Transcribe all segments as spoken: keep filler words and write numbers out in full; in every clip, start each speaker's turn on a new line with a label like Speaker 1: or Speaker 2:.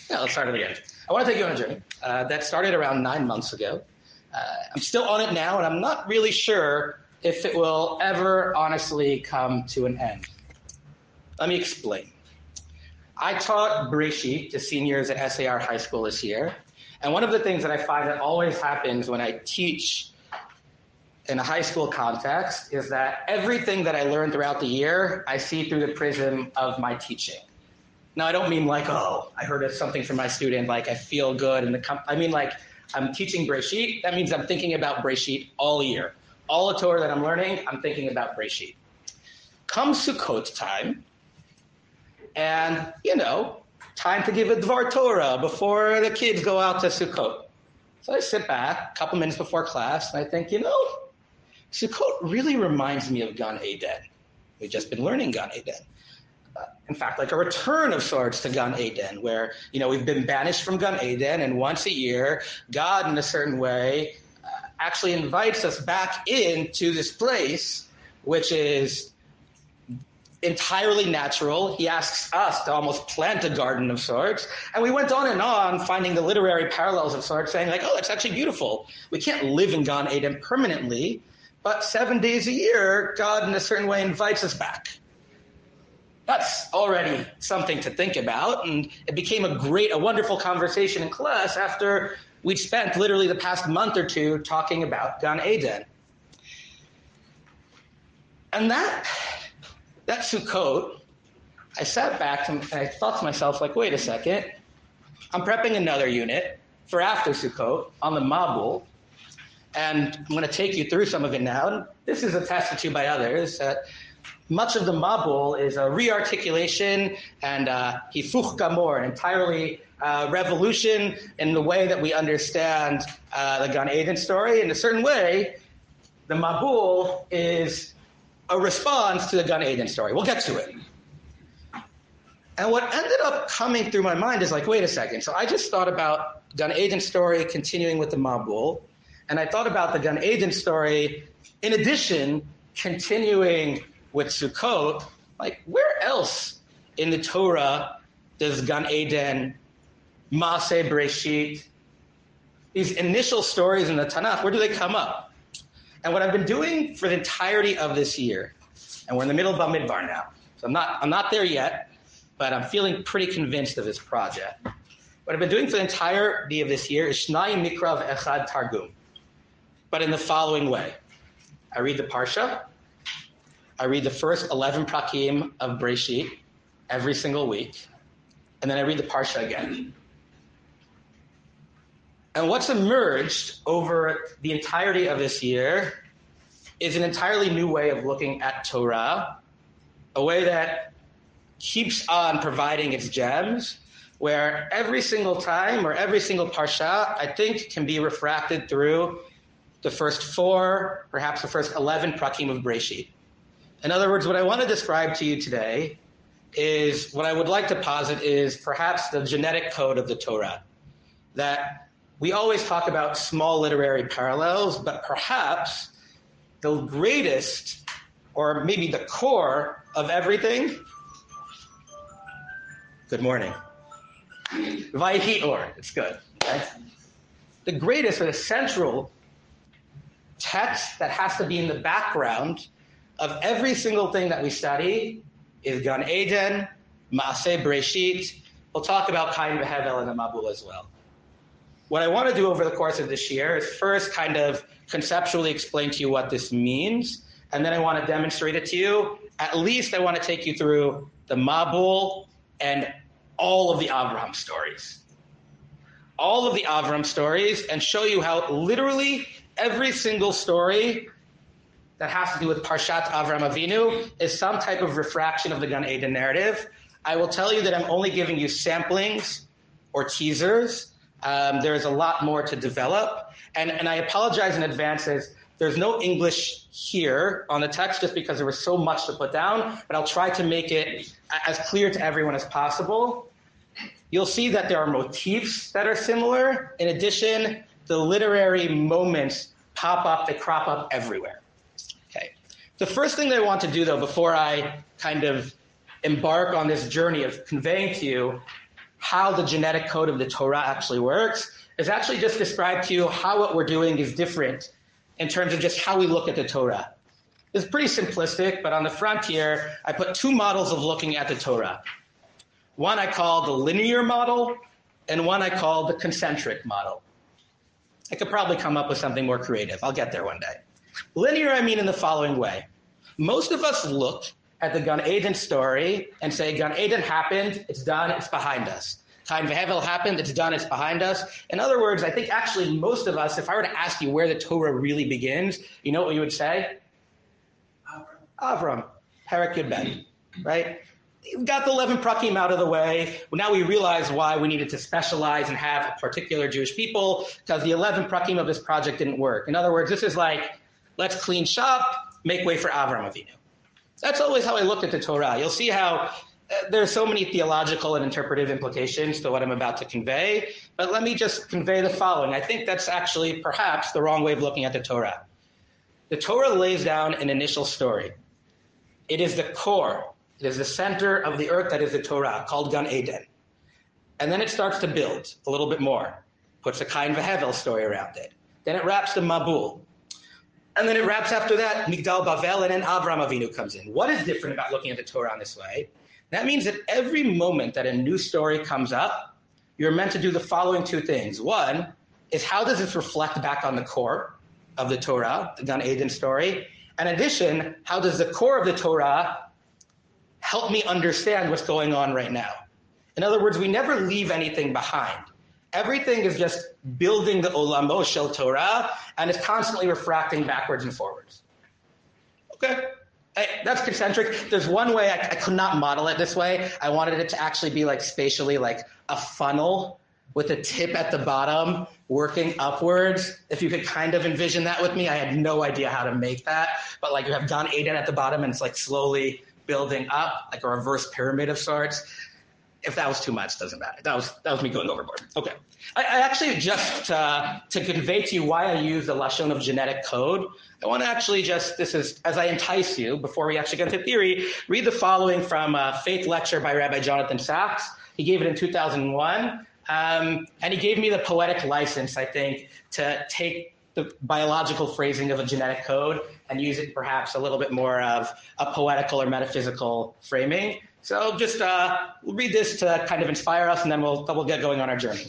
Speaker 1: Yeah, let's start it again. I want to take you on a journey uh, that started around nine months ago. Uh, I'm still on it now, and I'm not really sure if it will ever honestly come to an end. Let me explain. I taught Bereshit to seniors at S A R High School this year, and one of the things that I find that always happens when I teach in a high school context is that everything that I learned throughout the year, I see through the prism of my teaching. Now, I don't mean like, oh, I heard something from my student, like I feel good. In the com-. I mean like I'm teaching Bereshit. That means I'm thinking about Bereshit all year. All the Torah that I'm learning, I'm thinking about Bereshit. Comes Sukkot time, and, you know, time to give a Dvar Torah before the kids go out to Sukkot. So I sit back a couple minutes before class, and I think, you know, Sukkot really reminds me of Gan Eden. We've just been learning Gan Eden. Uh, in fact, like a return of sorts to Gan Eden, where, you know, we've been banished from Gan Eden, and once a year, God, in a certain way, uh, actually invites us back into this place, which is entirely natural. He asks us to almost plant a garden of sorts. And we went on and on, finding the literary parallels of sorts, saying like, oh, that's actually beautiful. We can't live in Gan Eden permanently, but seven days a year, God, in a certain way, invites us back. That's already something to think about, and it became a great, a wonderful conversation in class after we'd spent literally the past month or two talking about Gan Eden. And that, that Sukkot, I sat back and I thought to myself, like, wait a second, I'm prepping another unit for after Sukkot on the Mabul, and I'm going to take you through some of it now. This is attested to by others, that much of the Mabul is a re-articulation and uh, hifuch gamor, an entirely uh, revolution in the way that we understand uh, the Gan Eden story. In a certain way, the Mabul is a response to the Gan Eden story. We'll get to it. And what ended up coming through my mind is like, wait a second. So I just thought about Gan Eden story continuing with the Mabul, and I thought about the Gan Eden story, in addition, continuing with Sukkot. Like, where else in the Torah does Gan Eden, Maaseh Bereshit, these initial stories in the Tanakh, where do they come up? And what I've been doing for the entirety of this year, and we're in the middle of Bamidbar now, so I'm not, I'm not there yet, but I'm feeling pretty convinced of this project. What I've been doing for the entirety of this year is Shnayim Mikra v'Echad Targum, but in the following way. I read the Parsha, I read the first eleven prakim of Bereshit every single week, and then I read the Parsha again. And what's emerged over the entirety of this year is an entirely new way of looking at Torah, a way that keeps on providing its gems, where every single time or every single Parsha, I think, can be refracted through the first four, perhaps the first eleven prakim of Bereshit. In other words, what I want to describe to you today is, what I would like to posit is perhaps the genetic code of the Torah. That we always talk about small literary parallels, but perhaps the greatest, or maybe the core of everything. Good morning. Vayhi or, it's good. Okay? The greatest or the central text that has to be in the background of every single thing that we study is Gan Eden, Maaseh Bereshit. We'll talk about Kain v'Hevel and the Mabul as well. What I want to do over the course of this year is first kind of conceptually explain to you what this means, and then I want to demonstrate it to you. At least I want to take you through the Mabul and all of the Avraham stories. All of the Avraham stories, and show you how literally every single story that has to do with Parshat Avraham Avinu is some type of refraction of the Gan Eden narrative. I will tell you that I'm only giving you samplings or teasers. Um, there is a lot more to develop. And, and I apologize in advance as there's no English here on the text just because there was so much to put down, but I'll try to make it as clear to everyone as possible. You'll see that there are motifs that are similar. In addition, the literary moments pop up, they crop up everywhere. Okay. The first thing that I want to do, though, before I kind of embark on this journey of conveying to you how the genetic code of the Torah actually works is actually just describe to you how what we're doing is different in terms of just how we look at the Torah. It's pretty simplistic, but on the front here, I put two models of looking at the Torah. One I call the linear model, and one I call the concentric model. I could probably come up with something more creative. I'll get there one day. Linear, I mean in the following way. Most of us look at the Gan Eden story and say, Gan Eden happened, it's done, it's behind us. Cain Vehevel happened, it's done, it's behind us. In other words, I think actually most of us, if I were to ask you where the Torah really begins, you know what you would say? Avram. Avram, Perek Yud Bet, right? We've got the eleven prakim out of the way. Now we realize why we needed to specialize and have a particular Jewish people, because the eleven prakim of this project didn't work. In other words, this is like, let's clean shop, make way for Avram Avinu. That's always how I look at the Torah. You'll see how uh, there are so many theological and interpretive implications to what I'm about to convey, but let me just convey the following. I think that's actually perhaps the wrong way of looking at the Torah. The Torah lays down an initial story. It is the core. It is the center of the earth that is the Torah, called Gan Eden. And then it starts to build a little bit more, puts a Cain Vehevel story around it. Then it wraps the Mabul. And then it wraps after that, Migdal Bavel, and then Avram Avinu comes in. What is different about looking at the Torah in this way? That means that every moment that a new story comes up, you're meant to do the following two things. One is, how does this reflect back on the core of the Torah, the Gan Eden story? In addition, how does the core of the Torah help me understand what's going on right now? In other words, we never leave anything behind. Everything is just building the Olamo Shel Torah, and it's constantly refracting backwards and forwards. Okay, hey, that's concentric. There's one way, I, I could not model it this way. I wanted it to actually be like spatially like a funnel with a tip at the bottom working upwards. If you could kind of envision that with me, I had no idea how to make that. But like you have Gan Eden at the bottom, and it's like slowly building up, like a reverse pyramid of sorts. If that was too much, doesn't matter. That was that was me going overboard. Okay. I, I actually just, uh, to convey to you why I use the Lashon of genetic code, I want to actually just, this is, as I entice you, before we actually get into theory, read the following from a faith lecture by Rabbi Jonathan Sachs. He gave it in two thousand one, um, and he gave me the poetic license, I think, to take the biological phrasing of a genetic code and use it perhaps a little bit more of a poetical or metaphysical framing. So just uh, we'll read this to kind of inspire us, and then we'll, we'll get going on our journey.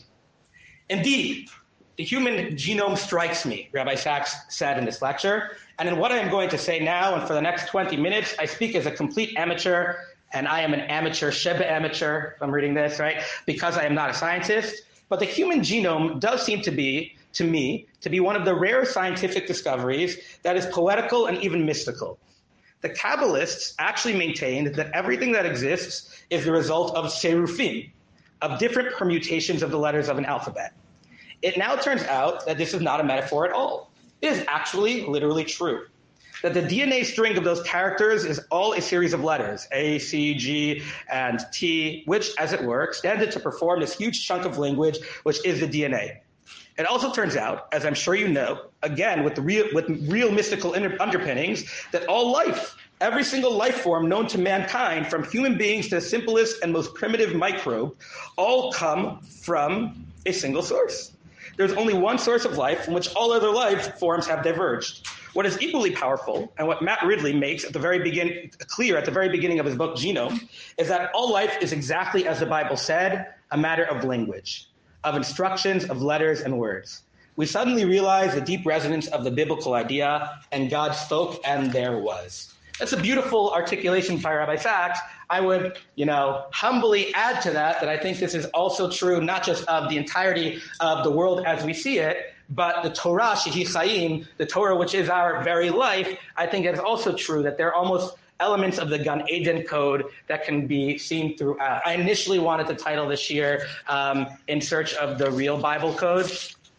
Speaker 1: Indeed, the human genome strikes me, Rabbi Sachs said in this lecture. And in what I am going to say now and for the next twenty minutes, I speak as a complete amateur, and I am an amateur, Sheba amateur, if I'm reading this, right, because I am not a scientist. But the human genome does seem to be, to me, to be one of the rare scientific discoveries that is poetical and even mystical. The Kabbalists actually maintained that everything that exists is the result of serufim, of different permutations of the letters of an alphabet. It now turns out that this is not a metaphor at all. It is actually literally true. That the D N A string of those characters is all a series of letters, A, C, G, and T, which, as it were, stands to perform this huge chunk of language, which is the D N A. It also turns out, as I'm sure you know, again, with the real, with real mystical underpinnings, that all life, every single life form known to mankind, from human beings to the simplest and most primitive microbe, all come from a single source. There's only one source of life from which all other life forms have diverged. What is equally powerful, and what Matt Ridley makes at the very begin, clear at the very beginning of his book, Genome, is that all life is exactly as the Bible said, a matter of language, of instructions, of letters and words. We suddenly realize the deep resonance of the biblical idea, and God spoke and there was. That's a beautiful articulation by Rabbi Sachs. I would, you know, humbly add to that that I think this is also true not just of the entirety of the world as we see it, but the Torah, Shehi Chaim, the Torah which is our very life. I think it is also true that there are almost elements of the Gan Eden code that can be seen throughout. I initially wanted to title this year um, In Search of the Real Bible Code.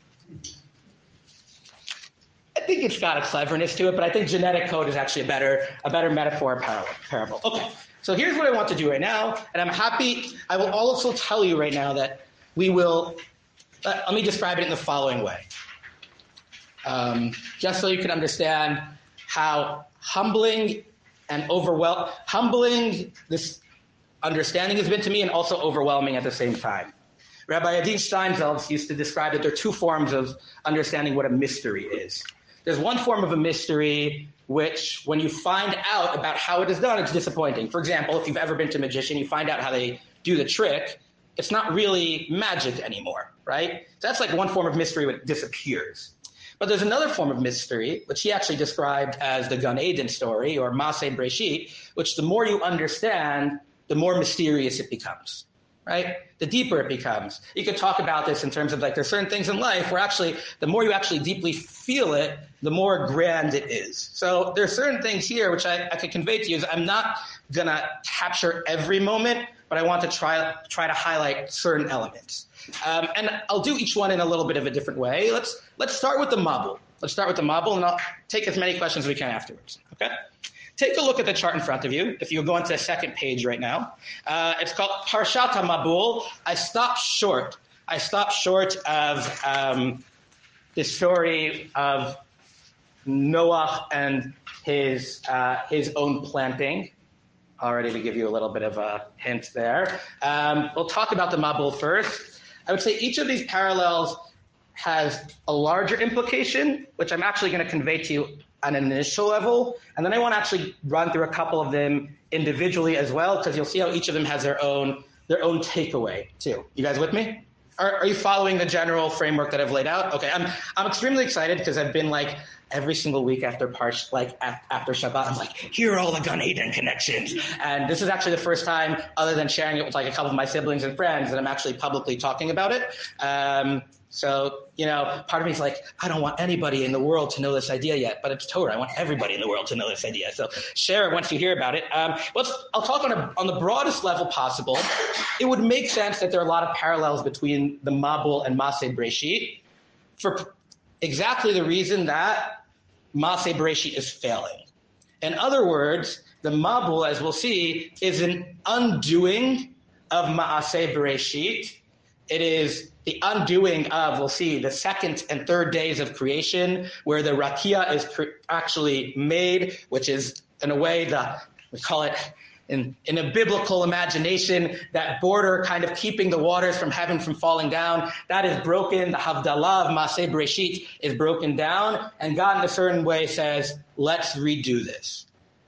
Speaker 1: I think it's got a cleverness to it, but I think genetic code is actually a better, a better metaphor parable. Okay, so here's what I want to do right now, and I'm happy. I will also tell you right now that we will. Uh, let me describe it in the following way, um, just so you can understand how humbling and overwhelming, humbling this understanding has been to me and also overwhelming at the same time. Rabbi Adin Steinsaltz used to describe that there are two forms of understanding what a mystery is. There's one form of a mystery which, when you find out about how it is done, it's disappointing. For example, if you've ever been to a magician, you find out how they do the trick, it's not really magic anymore, right? So that's like one form of mystery which disappears. But there's another form of mystery, which he actually described as the Gan Eden story, or Maaseh Breshit, which the more you understand, the more mysterious it becomes, right? The deeper it becomes. You could talk about this in terms of like there's certain things in life where actually the more you actually deeply feel it, the more grand it is. So there's certain things here which I, I could convey to you is I'm not going to capture every moment, but I want to try try to highlight certain elements. Um, and I'll do each one in a little bit of a different way. Let's let's start with the Mabul. Let's start with the Mabul, and I'll take as many questions as we can afterwards. Okay? Take a look at the chart in front of you. If you go into the second page right now, uh, it's called Parshat HaMabul. I stopped short. I stopped short of um, the story of Noah and his uh, his own planting. Already to give you a little bit of a hint there. Um, we'll talk about the Mabul first. I would say each of these parallels has a larger implication, which I'm actually going to convey to you on an initial level. And then I want to actually run through a couple of them individually as well, because you'll see how each of them has their own their own takeaway too. You guys with me? Are, are you following the general framework that I've laid out? Okay, I'm I'm extremely excited because I've been like every single week after Parsh, like after Shabbat, I'm like, here are all the Gan Eden connections. And this is actually the first time, other than sharing it with like a couple of my siblings and friends, that I'm actually publicly talking about it. Um, so, you know, part of me is like, I don't want anybody in the world to know this idea yet, but it's Torah. I want everybody in the world to know this idea. So share it once you hear about it. Um, let's, I'll talk on, a, on the broadest level possible. It would make sense that there are a lot of parallels between the Mabul and Maaseh Breshit for exactly the reason that Maaseh Breshit is failing. In other words, the Mabul, as we'll see, is an undoing of Maaseh Breshit. It is the undoing of, we'll see, the second and third days of creation, where the Rakia is cre- actually made, which is, in a way, the we call it, in, in a biblical imagination, that border kind of keeping the waters from heaven from falling down, that is broken. The Havdalah of Maaseh Breshit is broken down, and God in a certain way says, let's redo this.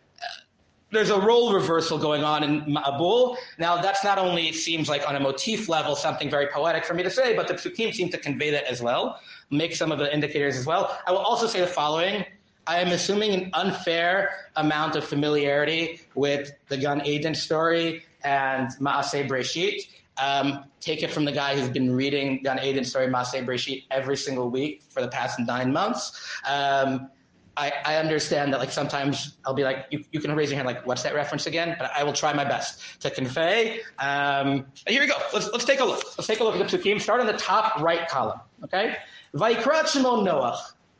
Speaker 1: There's a role reversal going on in Mabul. Now, that's not only, it seems like on a motif level, something very poetic for me to say, but the Psukim seem to convey that as well, make some of the indicators as well. I will also say the following. I am assuming an unfair amount of familiarity with the Gan Eden story and Maaseh Breshit. Um, take it from the guy who's been reading Gan Eden story, Maaseh Breshit, every single week for the past nine months. Um, I, I understand that, like, sometimes I'll be like, you, you can raise your hand, like, what's that reference again? But I will try my best to convey. Um, here we go. Let's let's take a look. Let's take a look at the Psukim. Start on the top right column, okay? Vayikrat Shemo Noach.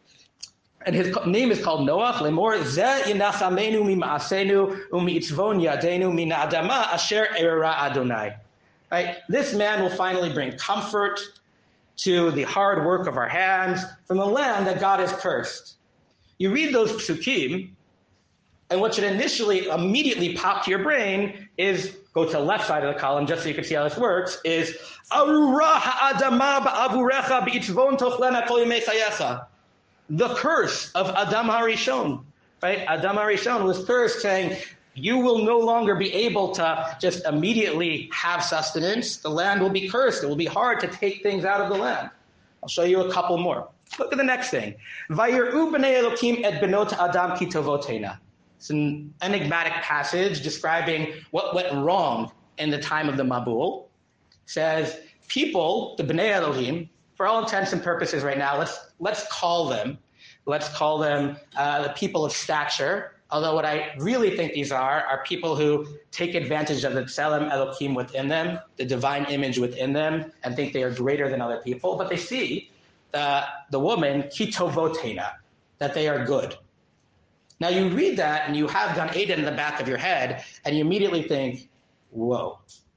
Speaker 1: And his name is called Noach. Lemor Zeh Yinachamenu Mima'asenu Umi'itzvon Yadenu Min Adama Asher Erera Adonai. Right? This man will finally bring comfort to the hard work of our hands from the land that God has cursed. You read those psukim, and what should initially immediately pop to your brain is, go to the left side of the column just so you can see how this works, is Arura ha'adama ba'avurecha bi'itzvon tochlena kol yemei chayecha. The curse of Adam HaRishon, right? Adam HaRishon was cursed, saying, you will no longer be able to just immediately have sustenance. The land will be cursed. It will be hard to take things out of the land. I'll show you a couple more. Look at the next thing. Vayir'u b'nei Elokim et benot Adam ki tovotena. It's an enigmatic passage describing what went wrong in the time of the Mabul. It says, people, the b'nei Elohim, for all intents and purposes right now, let's let's call them, let's call them uh, the people of stature. Although what I really think these are, are people who take advantage of the Tselem Elokim within them, the divine image within them, and think they are greater than other people. But they see the, the woman, kitovotena, that they are good. Now you read that and you have Gan Eden in the back of your head, and you immediately think, whoa.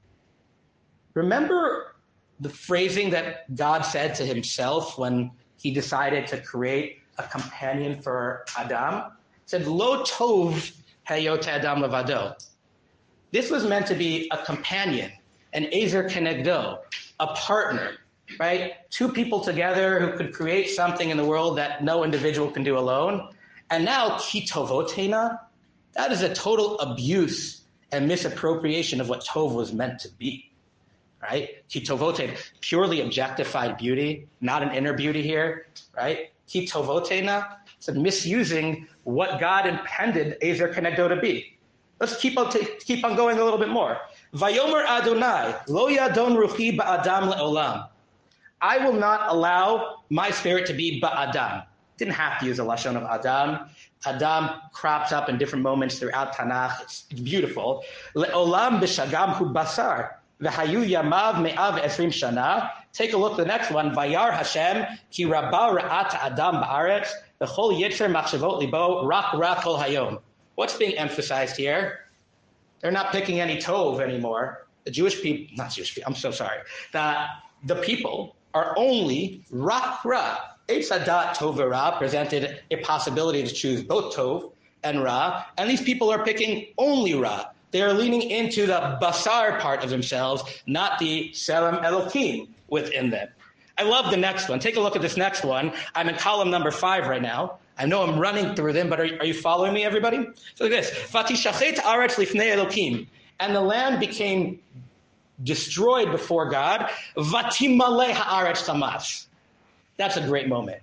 Speaker 1: Remember the phrasing that God said to himself when he decided to create a companion for Adam? He said, Lo tov hayot Adam levado. This was meant to be a companion, an ezer kenegdo, a partner, right? Two people together who could create something in the world that no individual can do alone. And now, kitovotena, that is a total abuse and misappropriation of what tov was meant to be, right? Kitovotena, purely objectified beauty, not an inner beauty here, right? Kitovotena, it's misusing what God intended ezer kenegdo to be. Let's keep on, t- keep on going a little bit more. Vayomer Adonai, lo yadon ruchi ba'adam le'olam. I will not allow my spirit to be ba'adam. Didn't have to use a lashon of Adam. Adam crops up in different moments throughout Tanakh. It's, it's beautiful. Le'olam b'shagam hu basar. V'hayu yamav me'av esrim shana. Take a look at the next one. Vayar Hashem ki rabba ra'at Adam ba'aretz. V'chol yitzer machshavot libo rak rak kol hayom. What's being emphasized here? They're not picking any tov anymore. The Jewish people, not Jewish people, I'm so sorry. The, the people are only rak ra. Eitz hadat tov ra presented a possibility to choose both tov and ra, and these people are picking only ra. They are leaning into the basar part of themselves, not the Selem Elokim within them. I love the next one. Take a look at this next one. I'm in column number five right now. I know I'm running through them, but are, are you following me, everybody? So like this. Vatishachet aretz lifnei Elokim. And the land became destroyed before God. Vatimale haaretz tamas. That's a great moment.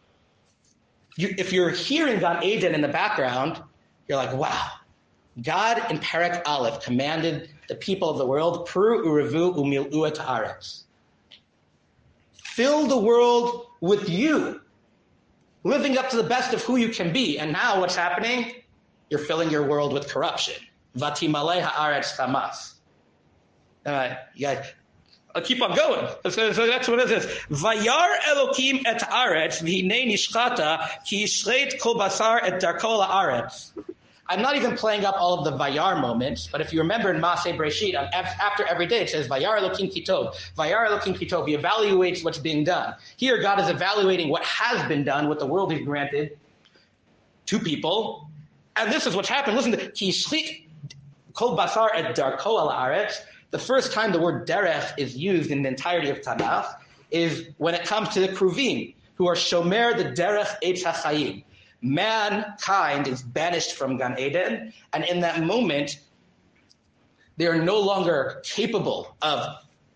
Speaker 1: You, if you're hearing Gan Eden in the background, you're like, wow. God in Perek Aleph commanded the people of the world, Pru urevu umil'u et haaretz. Fill the world with you, living up to the best of who you can be. And now what's happening? You're filling your world with corruption. Vatimale haaretz tamas. Uh, yeah, I'll keep on going. So, so that's what it is. Vayar Elokim et haaretz v'hinei nishchata ki yishret kol basar et darko la'aretz. I'm not even playing up all of the Vayar moments, but if you remember in Maaseh Breshit, after every day it says, Vayar Elokim Kitov, Vayar Elokim Kitov. He evaluates what's being done. Here, God is evaluating what has been done, what the world He's granted to people. And this is what's happened. Listen to Ki Yishrit Kol Basar et Darko al Haaretz. The first time the word derech is used in the entirety of Tanakh is when it comes to the Kruvim, who are Shomer the derech Eitz HaChayim. Mankind is banished from Gan Eden, and in that moment, they are no longer capable of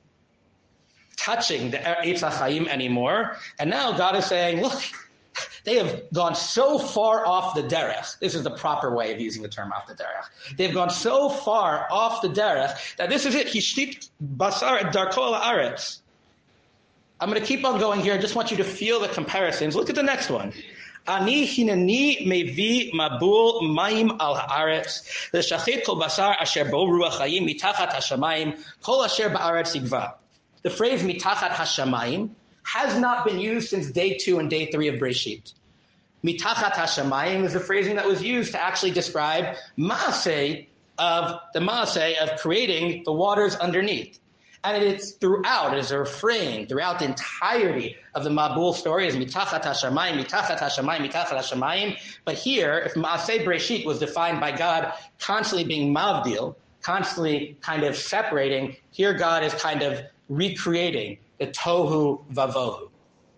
Speaker 1: touching the Eitz HaChayim anymore. And now God is saying, look, they have gone so far off the derech. This is the proper way of using the term off the derech. They've gone so far off the derech that this is it. Hishtit basar et darko la'aretz. I'm going to keep on going here. I just want you to feel the comparisons. Look at the next one. Ani hinani mevi mabul mayim al haaretz l'shachet kol basar asher bo ruach hayim mitachat hashamayim kol asher ba'aretz yigva. The phrase mitachat hashamayim has not been used since day two and day three of Breshit. Mitachat hashamayim is the phrasing that was used to actually describe maaseh of the maaseh of creating the waters underneath. And it's throughout, it is a refrain, throughout the entirety of the Mabul story is mitachat hashamayim, mitachat hashamayim, mitachat hashamayim. But here, if Maaseh Breshit was defined by God constantly being mavdil, constantly kind of separating, here God is kind of recreating the tohu vavohu.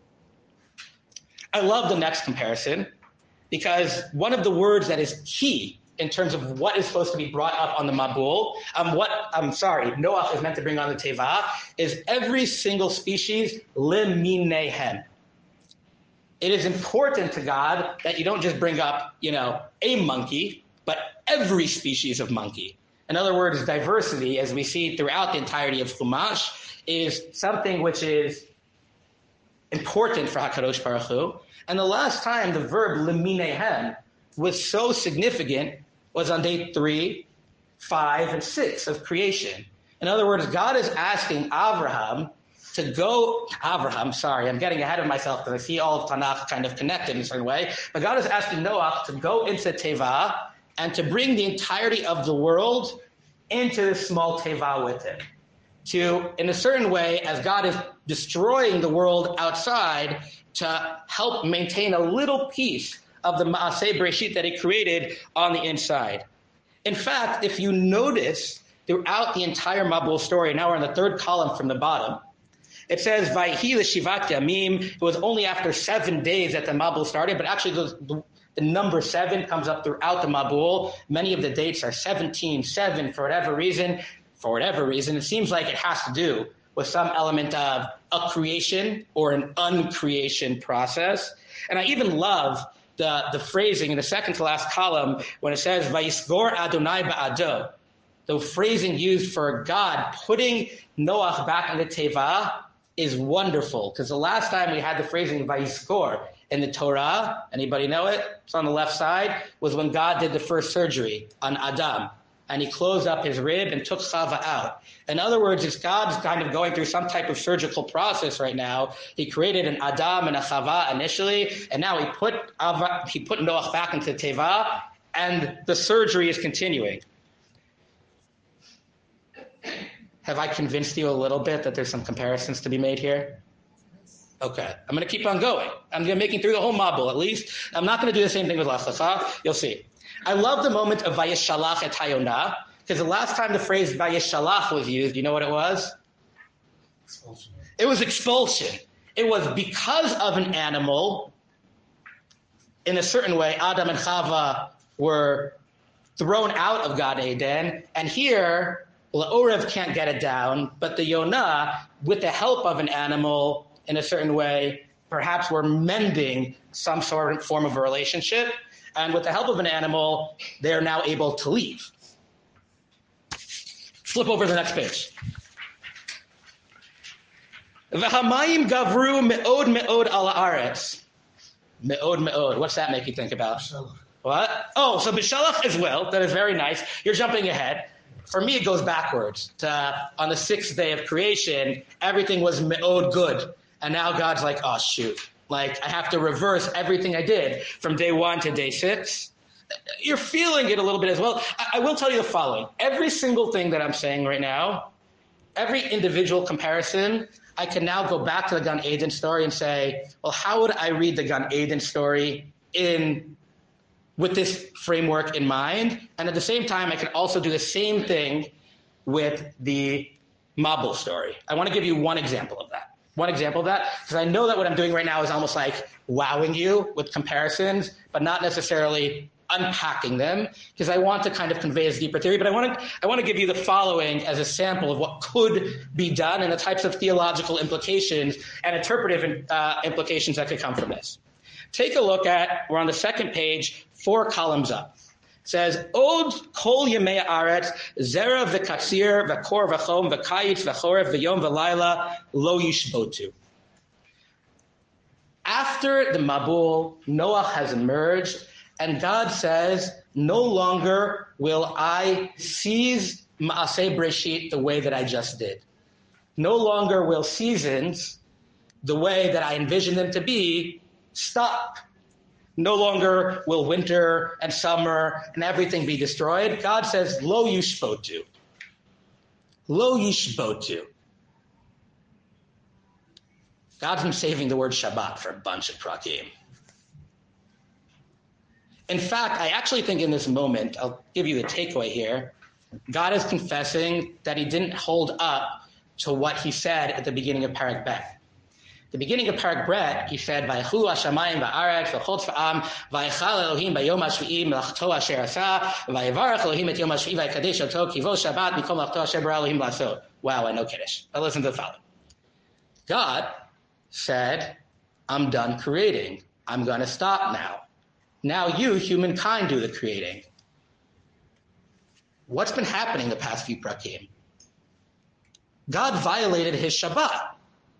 Speaker 1: I love the next comparison because one of the words that is key in terms of what is supposed to be brought up on the Mabul, um, what, I'm sorry, Noach is meant to bring on the Teva, is every single species, liminehem. It is important to God that you don't just bring up, you know, a monkey, but every species of monkey. In other words, diversity, as we see throughout the entirety of Chumash, is something which is important for HaKadosh Baruch Hu. And the last time the verb liminehem was so significant was on day three, five, and six of creation. In other words, God is asking Abraham to go, Abraham, sorry, I'm getting ahead of myself because I see all of Tanakh kind of connected in a certain way, but God is asking Noah to go into Teva and to bring the entirety of the world into this small Teva with him. To, in a certain way, as God is destroying the world outside, to help maintain a little piece of the Maaseh Breshit that he created on the inside. In fact, if you notice throughout the entire Mabul story. Now we're in the third column from the bottom. It says, Vayhi l'shivat yamim. It was only after seven days that the Mabul started, but actually the, the number seven comes up throughout the Mabul. Many of the dates are seventeen, seven, for whatever reason. For whatever reason, it seems like it has to do with some element of a creation or an uncreation process. And I even love the, the phrasing in the second to last column when it says, Vayisgor Adonai ba'ado. The phrasing used for God putting Noach back in the Teva is wonderful, because the last time we had the phrasing Vayisgor in the Torah, anybody know it? It's on the left side, was when God did the first surgery on Adam. And he closed up his rib and took Chava out. In other words, it's God's kind of going through some type of surgical process right now. He created an Adam and a Chava initially, and now he put Ava, he put Noach back into Teva, and the surgery is continuing. Have I convinced you a little bit that there's some comparisons to be made here? Okay, I'm going to keep on going. I'm going to making through the whole Mabul at least. I'm not going to do the same thing with Lech Lecha. You'll see. I love the moment of Vayeshalach et Hayonah, because the last time the phrase Vayeshalach was used, you know what it was? Expulsion. It was expulsion. It was because of an animal. In a certain way, Adam and Chava were thrown out of Gan Eden, and here, La'orev can't get it down, but the Yonah, with the help of an animal, in a certain way, perhaps were mending some sort of form of a relationship. And with the help of an animal, they're now able to leave. Flip over to the next page. V'hamayim gavru me'od me'od ala aretz. Me'od me'od. What's that make you think about? B'shalach. What? Oh, so b'shalach as well. That is very nice. You're jumping ahead. For me, it goes backwards. To, uh, on the sixth day of creation, everything was me'od good. And now God's like, oh, shoot. Like, I have to reverse everything I did from day one to day six. You're feeling it a little bit as well. I, I will tell you the following. Every single thing that I'm saying right now, every individual comparison, I can now go back to the Gan Eden story and say, well, how would I read the Gan Eden story in with this framework in mind? And at the same time, I can also do the same thing with the Mabul story. I want to give you one example of that. One example of that, because I know that what I'm doing right now is almost like wowing you with comparisons, but not necessarily unpacking them, because I want to kind of convey a deeper theory. But I want to I want to give you the following as a sample of what could be done and the types of theological implications and interpretive uh, implications that could come from this. Take a look at, we're on the second page, four columns up. It says, Od kol yemei haaretz, zera v'katzir, v'kor v'chom, v'kayitz, v'chorev, v'yom v'layla, lo yishbotu. After the Mabul, Noach has emerged, and God says, no longer will I seize Ma'aseh Breshit the way that I just did. No longer will seasons, the way that I envisioned them to be, stop. No longer will winter and summer and everything be destroyed. God says, Lo yishbotu. Lo yishbotu. God's been saving the word Shabbat for a bunch of prakim. In fact, I actually think in this moment, I'll give you the takeaway here, God is confessing that he didn't hold up to what he said at the beginning of Parak Bet. The beginning of Parak Bet, he said, "Vayechu hashamayim va'aretz v'chotz v'am vayechal Elohim b'yom hashvi'i melachto asher asa vayevarach Elohim et yom hashvi'i vaykadesh oto kivo Shabbat mikom melachto asher bara Elohim la'asot." Wow, I know Kiddush. But listen to the following. God said, "I'm done creating. I'm going to stop now. Now you, humankind, do the creating." What's been happening the past few prakim? God violated his Shabbat.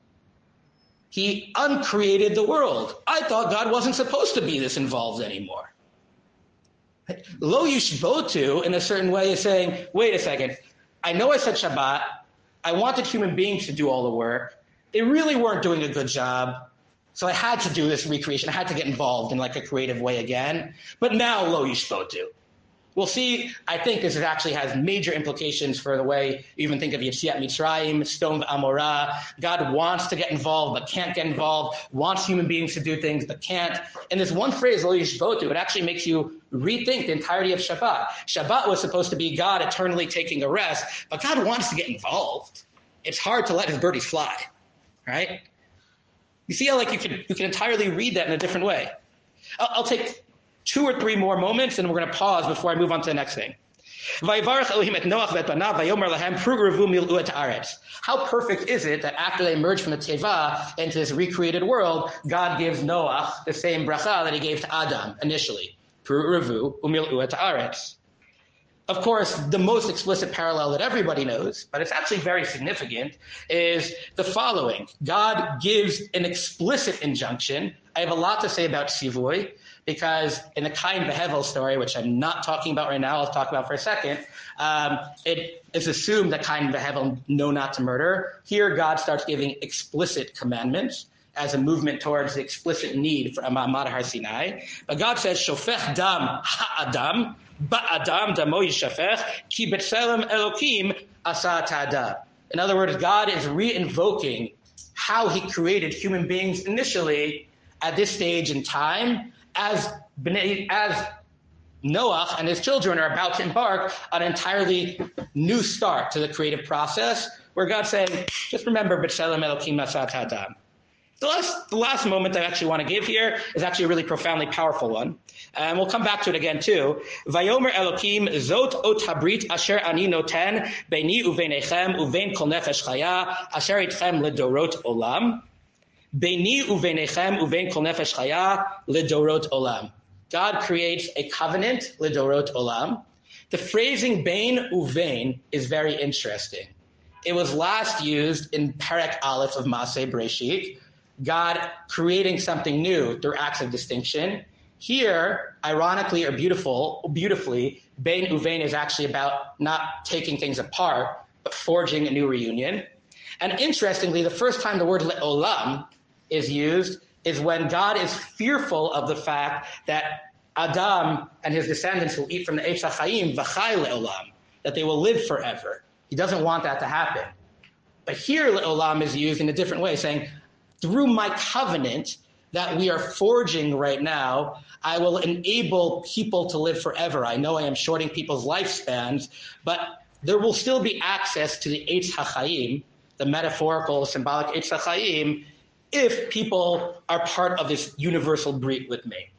Speaker 1: He uncreated the world. I thought God wasn't supposed to be this involved anymore. Lo yishbotu, in a certain way, is saying, wait a second, I know I said Shabbat, I wanted human beings to do all the work, they really weren't doing a good job, so I had to do this recreation, I had to get involved in like a creative way again, but now lo yishbotu. We'll see, I think this actually has major implications for the way you even think of Yetziat Mitzrayim, Sdom Amorah. God wants to get involved, but can't get involved, wants human beings to do things, but can't. And this one phrase, Lo Yishbotu, it actually makes you rethink the entirety of Shabbat. Shabbat was supposed to be God eternally taking a rest, but God wants to get involved. It's hard to let his birdies fly, right? You see how like you can, you can entirely read that in a different way. I'll, I'll take two or three more moments, and we're going to pause before I move on to the next thing. How perfect is it that after they emerge from the Teva into this recreated world, God gives Noah the same bracha that he gave to Adam initially. Of course, the most explicit parallel that everybody knows, but it's actually very significant, is the following. God gives an explicit injunction. I have a lot to say about Sivui, because in the Cain Behevel story, which I'm not talking about right now, I'll talk about for a second, um, it is assumed that Cain and Behevel know not to murder. Here, God starts giving explicit commandments as a movement towards the explicit need for a Ma'amad Har Sinai. But God says, Shofech dam ha'adam, ba'adam damo yishafech, ki b'tselem Elokim asa ta'adam. In other words, God is re-invoking how he created human beings initially at this stage in time, as as Noah and his children are about to embark on an entirely new start to the creative process, where God's saying, just remember, B'Tselem Elokim Asa Ta'adam. The last, the last moment I actually want to give here is actually a really profoundly powerful one. And we'll come back to it again too. Vayomer Elokim Zot Ot Habrit Asher Ani Noten Beini Uvenechem Uvein Kol Nefesh Chaya Asher Itchem Ledorot Olam. Beini uvenechem uvein kol nefesh chaya ledorot olam. God creates a covenant ledorot olam. The phrasing bein uvein is very interesting. It was last used in Perek Aleph of Maseh Bereshit, God creating something new through acts of distinction. Here, ironically or beautiful, beautifully, bein uvein is actually about not taking things apart, but forging a new reunion. And interestingly, the first time the word le'olam is used is when God is fearful of the fact that Adam and his descendants will eat from the Eitz HaChaim, v'chai le'olam, that they will live forever. He doesn't want that to happen. But here le'olam is used in a different way, saying, through my covenant that we are forging right now, I will enable people to live forever. I know I am shorting people's lifespans, but there will still be access to the Eitz HaChaim, the metaphorical, symbolic Eitz HaChaim, if people are part of this universal brit with me.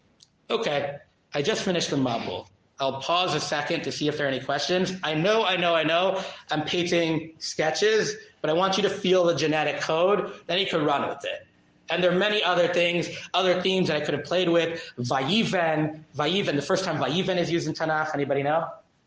Speaker 1: Okay, I just finished the Mabul. I'll pause a second to see if there are any questions. I know, I know, I know, I'm painting sketches, but I want you to feel the genetic code, then you can run with it. And there are many other things, other themes that I could have played with. Vayiven, Vayiven, the first time Vayiven is used in Tanakh, anybody know?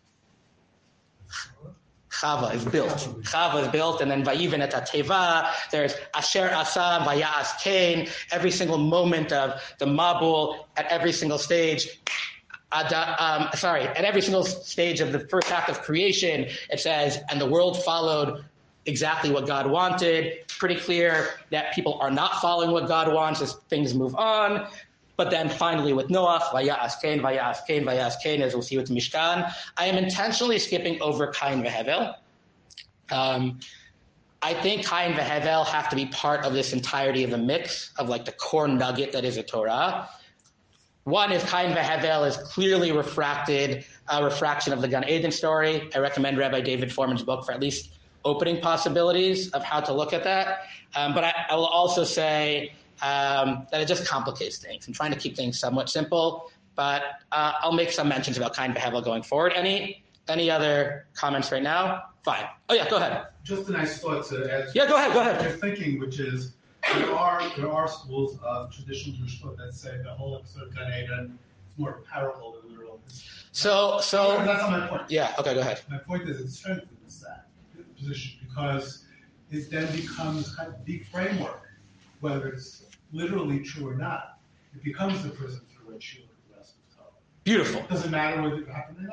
Speaker 1: Chava is built. Chava is built, and then Vayiven et Teva. There's Asher Asa, Vayas Cain. Every single moment of the Mabul, at every single stage. Ada, um, sorry, at every single stage of the first act of creation, it says, and the world followed exactly what God wanted. Pretty clear that people are not following what God wants as things move on. But then finally with Noah, Vayas Cain, Vayas Cain, Vayas Cain, as we'll see with Mishkan. I am intentionally skipping over Cain Vehevel. Um, I think Cain Vehevel have to be part of this entirety of the mix of like the core nugget that is a Torah. One is Cain Vehevel is clearly refracted, a refraction of the Gan Eden story. I recommend Rabbi David Foreman's book for at least opening possibilities of how to look at that. Um, but I, I will also say Um, that it just complicates things. I'm trying to keep things somewhat simple, but uh, I'll make some mentions about Cain Vehevel going forward. Any any other comments right now? Fine. Oh yeah, go ahead.
Speaker 2: Just a nice thought to add.
Speaker 1: Yeah, go ahead. Go ahead.
Speaker 2: You're thinking, which is there are there are schools of traditional Jewish thought that say the whole episode of Gan Eden is more of a parable than literal.
Speaker 1: So so
Speaker 2: that's not my point.
Speaker 1: Yeah. Okay. Go ahead.
Speaker 2: My point is it strengthens that position because it then becomes kind of the framework, whether it's literally true or not. It becomes the prism through which you look at the rest of the Torah.
Speaker 1: Beautiful.
Speaker 2: Does it matter whether it happened or not?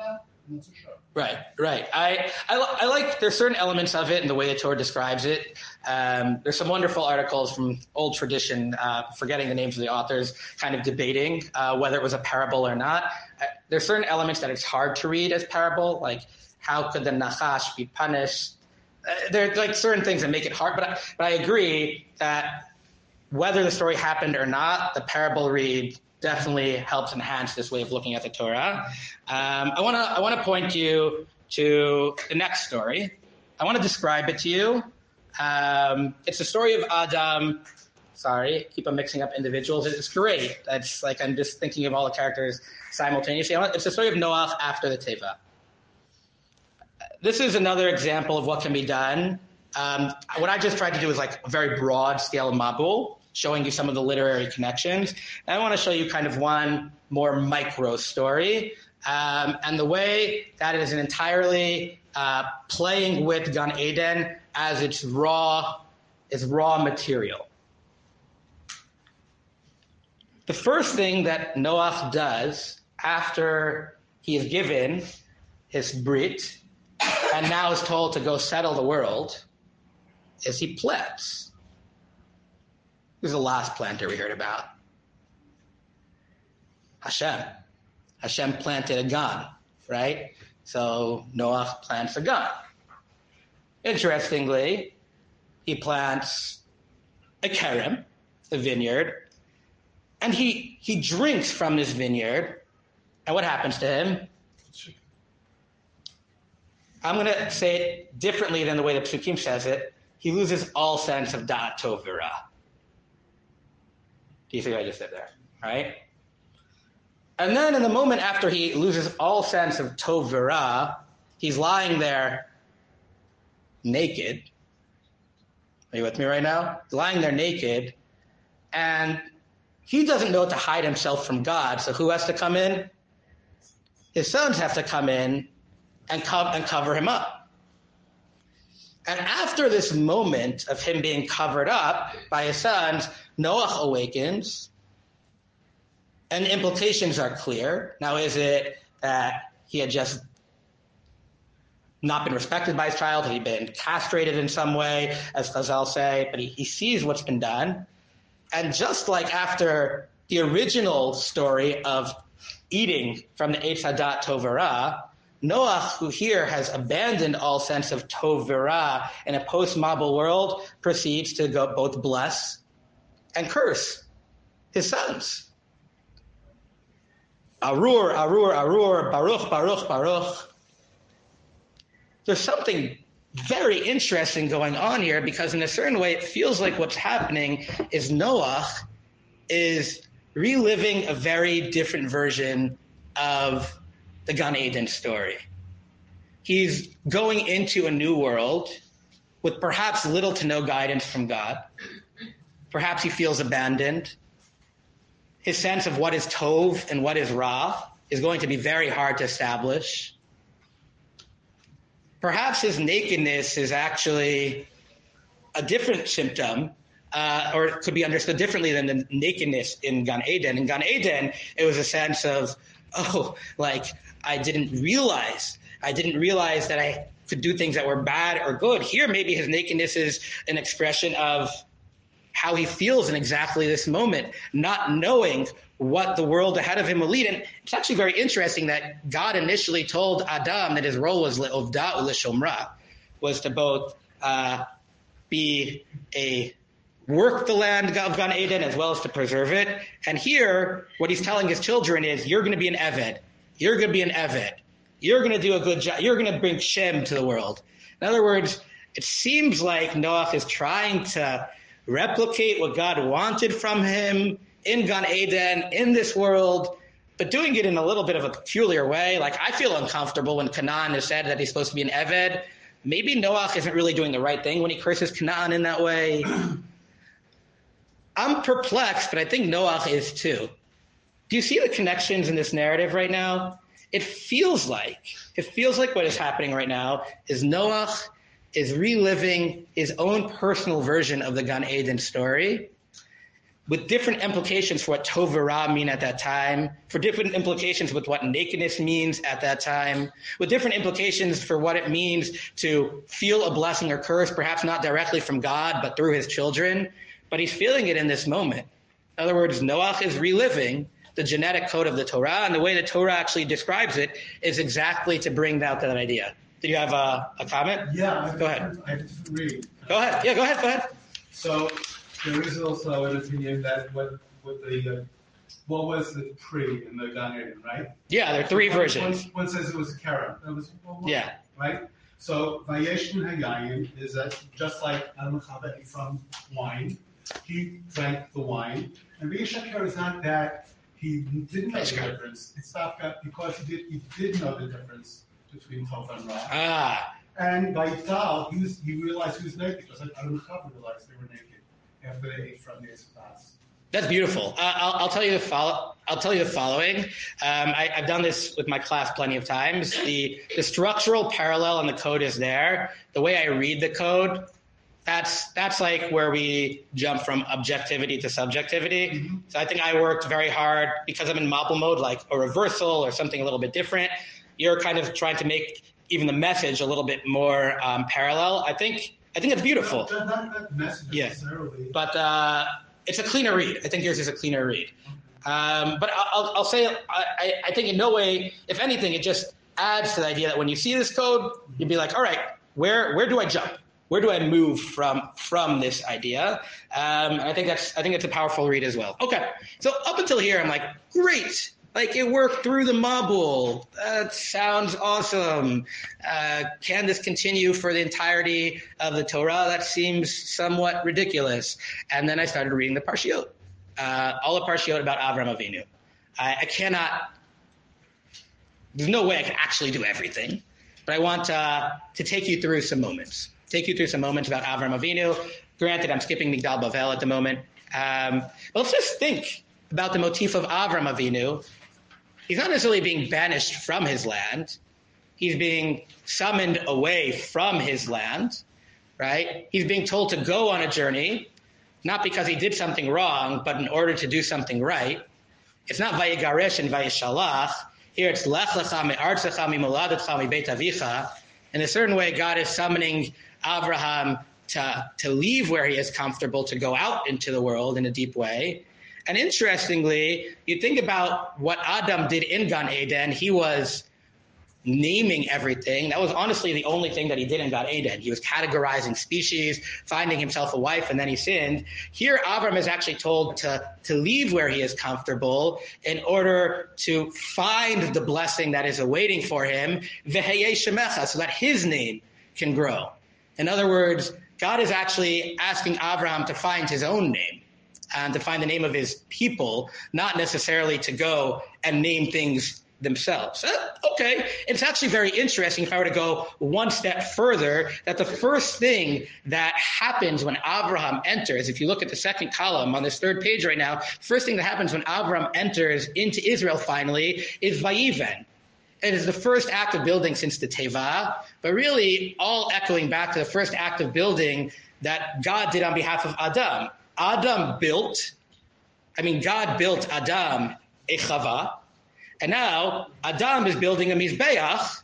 Speaker 2: and it's a show.
Speaker 1: Right, right. I, I, I like, there's certain elements of it and the way the Torah describes it. Um, there's some wonderful articles from old tradition, uh, forgetting the names of the authors, kind of debating uh, whether it was a parable or not. Uh, there's certain elements that it's hard to read as parable, like how could the Nachash be punished? Uh, there are like certain things that make it hard, but I, but I agree that whether the story happened or not, the parable read definitely helps enhance this way of looking at the Torah. Um, I want to I want to point you to the next story. I want to describe it to you. Um, it's the story of Adam. Sorry, keep on mixing up individuals. It's great. That's like I'm just thinking of all the characters simultaneously. I want, it's the story of Noach after the Teva. This is another example of what can be done. Um, what I just tried to do is like a very broad scale Mabul, showing you some of the literary connections. And I want to show you kind of one more micro story. Um, and the way that it is an entirely uh, playing with Gan Eden as its raw, its raw material. The first thing that Noach does after he is given his Brit and now is told to go settle the world is he plants. Who's the last planter we heard about? Hashem. Hashem planted a gan, right? So Noach plants a gan. Interestingly, he plants a kerem, a vineyard, and he, he drinks from this vineyard. And what happens to him? I'm going to say it differently than the way the Psukim says it. He loses all sense of da'at tov v'ra. Do you see what I just said there? Right? And then in the moment after he loses all sense of tov v'ra, he's lying there naked. Are you with me right now? He's lying there naked, and he doesn't know to hide himself from God. So who has to come in? His sons have to come in and, co- and cover him up. And after this moment of him being covered up by his sons, Noach awakens, and the implications are clear. Now, is it that he had just not been respected by his child? Had he been castrated in some way, as Chazal say? But he, he sees what's been done. And just like after the original story of eating from the Eitz Hadat Tov V'Ra, Noach, who here has abandoned all sense of Tov V'Ra in a post-Mabul world, proceeds to go both bless and curse his sons. Arur, Arur, Arur, Baruch, Baruch, Baruch. There's something very interesting going on here, because in a certain way it feels like what's happening is Noach is reliving a very different version of the Gan Eden story. He's going into a new world with perhaps little to no guidance from God. Perhaps he feels abandoned. His sense of what is Tov and what is Ra is going to be very hard to establish. Perhaps his nakedness is actually a different symptom, uh, or it could be understood differently than the nakedness in Gan Eden. In Gan Eden, it was a sense of, oh, like, I didn't realize, I didn't realize that I could do things that were bad or good. Here, maybe his nakedness is an expression of how he feels in exactly this moment, not knowing what the world ahead of him will lead. And it's actually very interesting that God initially told Adam that his role was le'ovda u'leshomra, was to both uh, be a work the land of Gan Eden as well as to preserve it. And here, what he's telling his children is, you're going to be an Eved. You're going to be an Eved. You're going to do a good job. You're going to bring Shem to the world. In other words, it seems like Noach is trying to replicate what God wanted from him in Gan Eden, in this world, but doing it in a little bit of a peculiar way. Like, I feel uncomfortable when Canaan is said that he's supposed to be an Eved. Maybe Noach isn't really doing the right thing when he curses Canaan in that way. I'm perplexed, but I think Noach is too. Do you see the connections in this narrative right now? It feels like, it feels like what is happening right now is Noach is reliving his own personal version of the Gan Eden story. with different implications for what tov and ra mean at that time, for different implications with what nakedness means at that time, with different implications for what it means to feel a blessing or curse, perhaps not directly from God, but through his children. But he's feeling it in this moment. In other words, Noach is reliving the genetic code of the Torah, and the way the Torah actually describes it is exactly to bring out that idea. Do you have a, a comment?
Speaker 2: Yeah.
Speaker 1: Go ahead.
Speaker 2: I have to read.
Speaker 1: Go ahead. Yeah, go ahead. Go ahead.
Speaker 2: So there is also an opinion that what, what the, uh, what was the tree in the Gan Eden, right?
Speaker 1: Yeah, there are three
Speaker 2: one,
Speaker 1: versions.
Speaker 2: One, one says it was a carrot. That was well,
Speaker 1: yeah.
Speaker 2: Right? So Vayeshin Hayayim is that just like Adam Chava ate from wine, he drank the wine. And Vayeshakar is not that he didn't know the difference. It's not that because he did he did know the difference between Tov and Ra.
Speaker 1: Ah.
Speaker 2: And by Tal, he was he realized he was naked, just like Adam Chava realized they were naked after they ate from the Espas.
Speaker 1: That's beautiful. Uh, I'll, I'll tell you the follow. I'll tell you the following. Um, I, I've done this with my class plenty of times. The the structural parallel in the code is there. The way I read the code, that's that's like where we jump from objectivity to subjectivity. Mm-hmm. So I think I worked very hard because I'm in Mabul mode, like a reversal or something a little bit different. You're kind of trying to make even the message a little bit more um, parallel. I think I think it's beautiful.
Speaker 2: Not, not that message
Speaker 1: yeah.
Speaker 2: necessarily.
Speaker 1: But uh, it's a cleaner read. I think yours is a cleaner read. Um, but I'll, I'll say I, I think in no way, if anything, it just adds to the idea that when you see this code, you'd be like, all right, where where do I jump? Where do I move from from this idea? Um, and I think that's I think it's a powerful read as well. Okay, so up until here, I'm like, great. Like, it worked through the Mabul. That sounds awesome. Uh, can this continue for the entirety of the Torah? That seems somewhat ridiculous. And then I started reading the Parshiot, uh, all the Parshiot about Avram Avinu. I, I cannot, there's no way I can actually do everything, but I want uh, to take you through some moments. Take you through some moments about Avram Avinu. Granted, I'm skipping Migdal Bavel at the moment. Um, but let's just think about the motif of Avram Avinu. He's not necessarily being banished from his land. He's being summoned away from his land, right? He's being told to go on a journey, not because he did something wrong, but in order to do something right. It's not Vayigaresh and Vayishalach. Here it's Lech lecha me'artzecha mi'moladetcha mi'beit avicha. In a certain way, God is summoning Abraham to, to leave where he is comfortable, to go out into the world in a deep way. And interestingly, you think about what Adam did in Gan Eden. He was naming everything. That was honestly the only thing that he did in Gan Eden. He was categorizing species, finding himself a wife, and then he sinned. Here, Avram is actually told to, to leave where he is comfortable in order to find the blessing that is awaiting for him, v'heyeh shemecha, so that his name can grow. In other words, God is actually asking Avram to find his own name, and to find the name of his people, not necessarily to go and name things themselves. Uh, okay, it's actually very interesting if I were to go one step further, that the first thing that happens when Abraham enters, if you look at the second column on this third page right now, first thing that happens when Abraham enters into Israel finally is Vayiven. It is the first act of building since the Teva, but really all echoing back to the first act of building that God did on behalf of Adam. Adam built, I mean, God built Adam a Chava, and now Adam is building a Mizbeach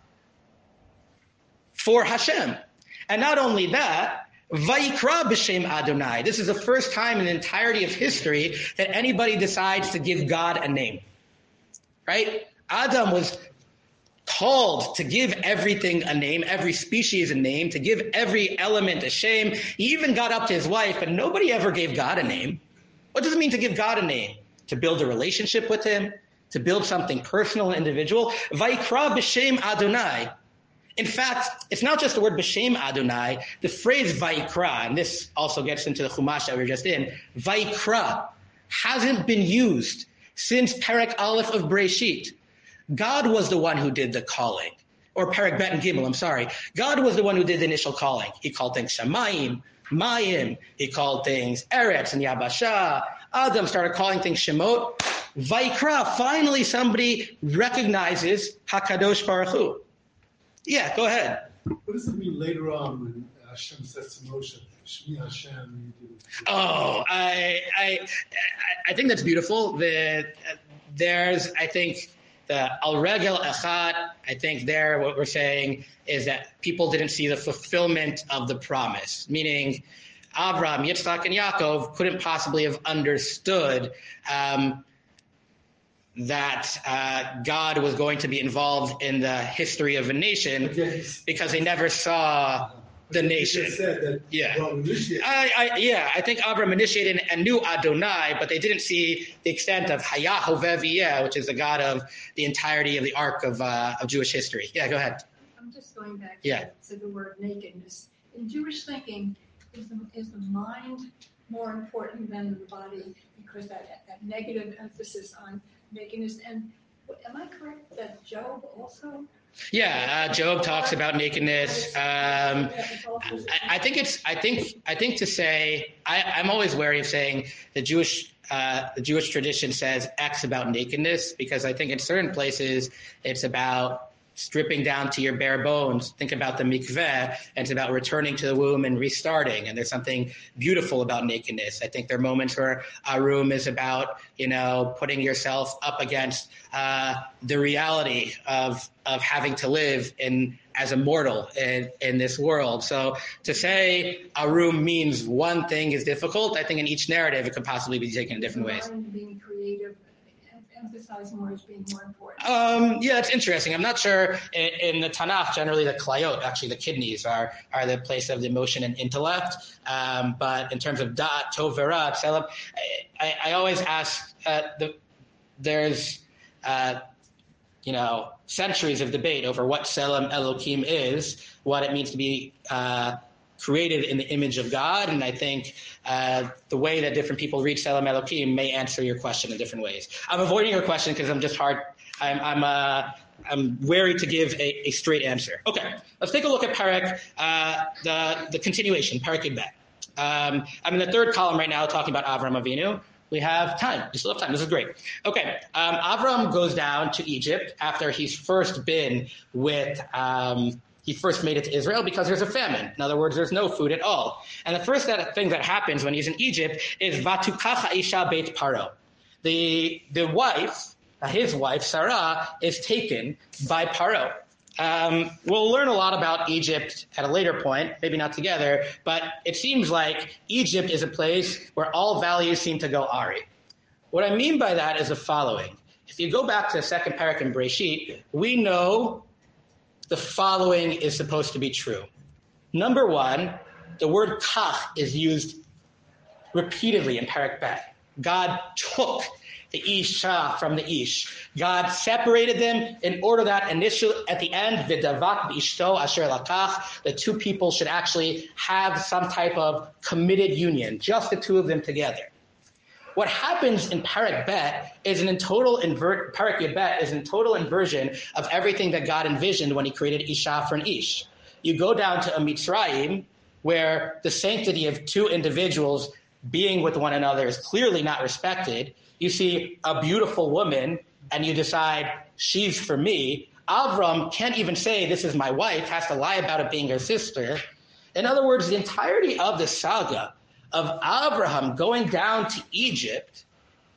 Speaker 1: for Hashem. And not only that, Vayikra b'shem Adonai. This is the first time in the entirety of history that anybody decides to give God a name. Right? Adam was called to give everything a name, every species a name, to give every element a shame. He even got up to his wife, but nobody ever gave God a name. What does it mean to give God a name? To build a relationship with him? To build something personal and individual? Vayikra b'shem Adonai. In fact, it's not just the word b'shem Adonai. The phrase Vayikra, and this also gets into the Chumash that we were just in, Vayikra hasn't been used since Perek Aleph of Breshit. God was the one who did the calling. Or Perek Bet and Gimel, I'm sorry. God was the one who did the initial calling. He called things Shamayim, Mayim. He called things Eretz and Yabasha. Adam started calling things Shemot. Vayikra, finally somebody recognizes HaKadosh Baruch Hu. Yeah, go ahead.
Speaker 3: What does it mean later on when uh, Hashem says to Moshe, Shmi Hashem.
Speaker 1: Oh, I, I, I think that's beautiful. The, there's, I think, the Al Regel Echad, I think there what we're saying is that people didn't see the fulfillment of the promise, meaning Abraham, Yitzchak, and Yaakov couldn't possibly have understood um, that uh, God was going to be involved in the history of a nation because they never saw the nation.
Speaker 3: Said that
Speaker 1: yeah, I, I, yeah. I think Abraham initiated and knew Adonai, but they didn't see the extent of Hayah Hovev Yeh, which is the God of the entirety of the arc of uh, of Jewish history. Yeah, go ahead.
Speaker 4: I'm just going back
Speaker 1: yeah.
Speaker 4: to the word nakedness. In Jewish thinking, is the, is the mind more important than the body because that, that negative emphasis on nakedness? And am I correct that Job also?
Speaker 1: Yeah, uh, Job talks about nakedness. Um, I, I think it's. I think. I think to say. I, I'm always wary of saying the Jewish. Uh, the Jewish tradition says X about nakedness because I think in certain places it's about stripping down to your bare bones. Think about the mikveh, and it's about returning to the womb and restarting. And there's something beautiful about nakedness. I think there are moments where Arum is about, you know, putting yourself up against uh, the reality of of having to live in as a mortal in, in this world. So to say Arum means one thing is difficult, I think in each narrative it could possibly be taken in different ways.
Speaker 4: Being creative, emphasize more as being more important.
Speaker 1: Um, yeah, it's interesting. I'm not sure in, in the Tanakh, generally the klayot, actually the kidneys are, are the place of the emotion and intellect. Um, but in terms of da'at, tov, v'ra, tselem, I, I always ask, uh, the, there's, uh, you know, centuries of debate over what Tselem Elokim is, what it means to be uh, created in the image of God. And I think uh, the way that different people read Tselem Elokim may answer your question in different ways. I'm avoiding your question because I'm just hard. I'm I'm uh, I'm wary to give a, a straight answer. Okay, let's take a look at Perek, uh, the the continuation, Perek Yud Bet. Um, I'm in the third column right now, talking about Avram Avinu. We have time. We still have time. This is great. Okay. Um, Avram goes down to Egypt after he's first been with, um, he first made it to Israel because there's a famine. In other words, there's no food at all. And the first that, thing that happens when he's in Egypt is Vatukach Ha'isha Beit Paro. The, the wife, his wife, Sarah, is taken by Paro. Um, we'll learn a lot about Egypt at a later point, maybe not together, but it seems like Egypt is a place where all values seem to go Ari. What I mean by that is the following. If you go back to the second parak in Breshit, we know the following is supposed to be true. Number one, the word kach is used repeatedly in Parak Bet. God took the Isha from the Ish. God separated them in order that initially, at the end, V'davak b'ishto asher lakach, the two people should actually have some type of committed union, just the two of them together. What happens in Parak Bet is an in total invert, Parak Yud Bet is in total inversion of everything that God envisioned when he created Isha for an Ish. You go down to a Mitzrayim, where the sanctity of two individuals being with one another is clearly not respected. You see a beautiful woman and you decide she's for me. Avram can't even say this is my wife, has to lie about it being her sister. In other words, the entirety of the saga of Abraham going down to Egypt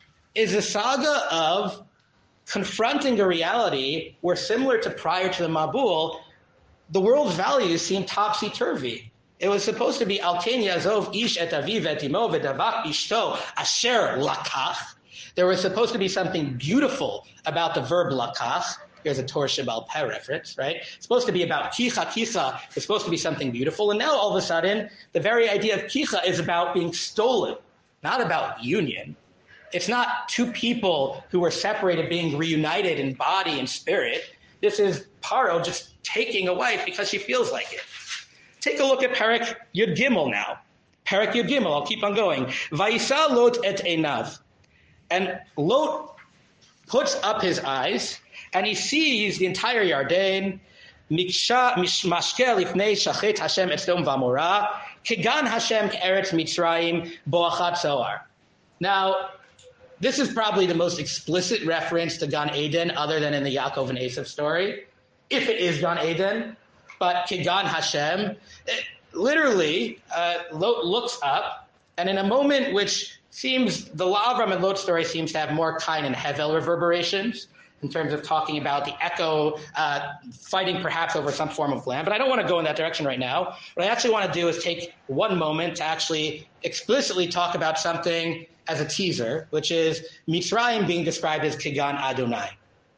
Speaker 1: is a saga of confronting a reality where, similar to prior to the Mabul, the world's values seem topsy-turvy. It was supposed to be Al Ken Yazov Ish et Aviv et Imo v'Davak Ishto Asher Lakach. There was supposed to be something beautiful about the verb lakach. Here's a Torah Sheba'al Peh reference, right? It's supposed to be about kicha. Kicha is supposed to be something beautiful. And now all of a sudden, the very idea of kicha is about being stolen, not about union. It's not two people who were separated being reunited in body and spirit. This is Paro just taking a wife because she feels like it. Take a look at Perek Yud Gimel now. Perek Yud Gimel, I'll keep on going. Vayisa Lot et Einav. And Lot puts up his eyes, and he sees the entire Yarden, Mishmashke lifnei shachet Hashem et Sodom v'Amorah, kegan Hashem ke'eretz Mitzrayim bo'achat zoar. Now, this is probably the most explicit reference to Gan Eden other than in the Yaakov and Esav story, if it is Gan Eden. But kegan Hashem, literally uh, Lot looks up, and in a moment which seems, the Avram and Lot story seems to have more Kain and Hevel reverberations in terms of talking about the echo uh, fighting perhaps over some form of land. But I don't want to go in that direction right now. What I actually want to do is take one moment to actually explicitly talk about something as a teaser, which is Mitzrayim being described as Kigan Adonai.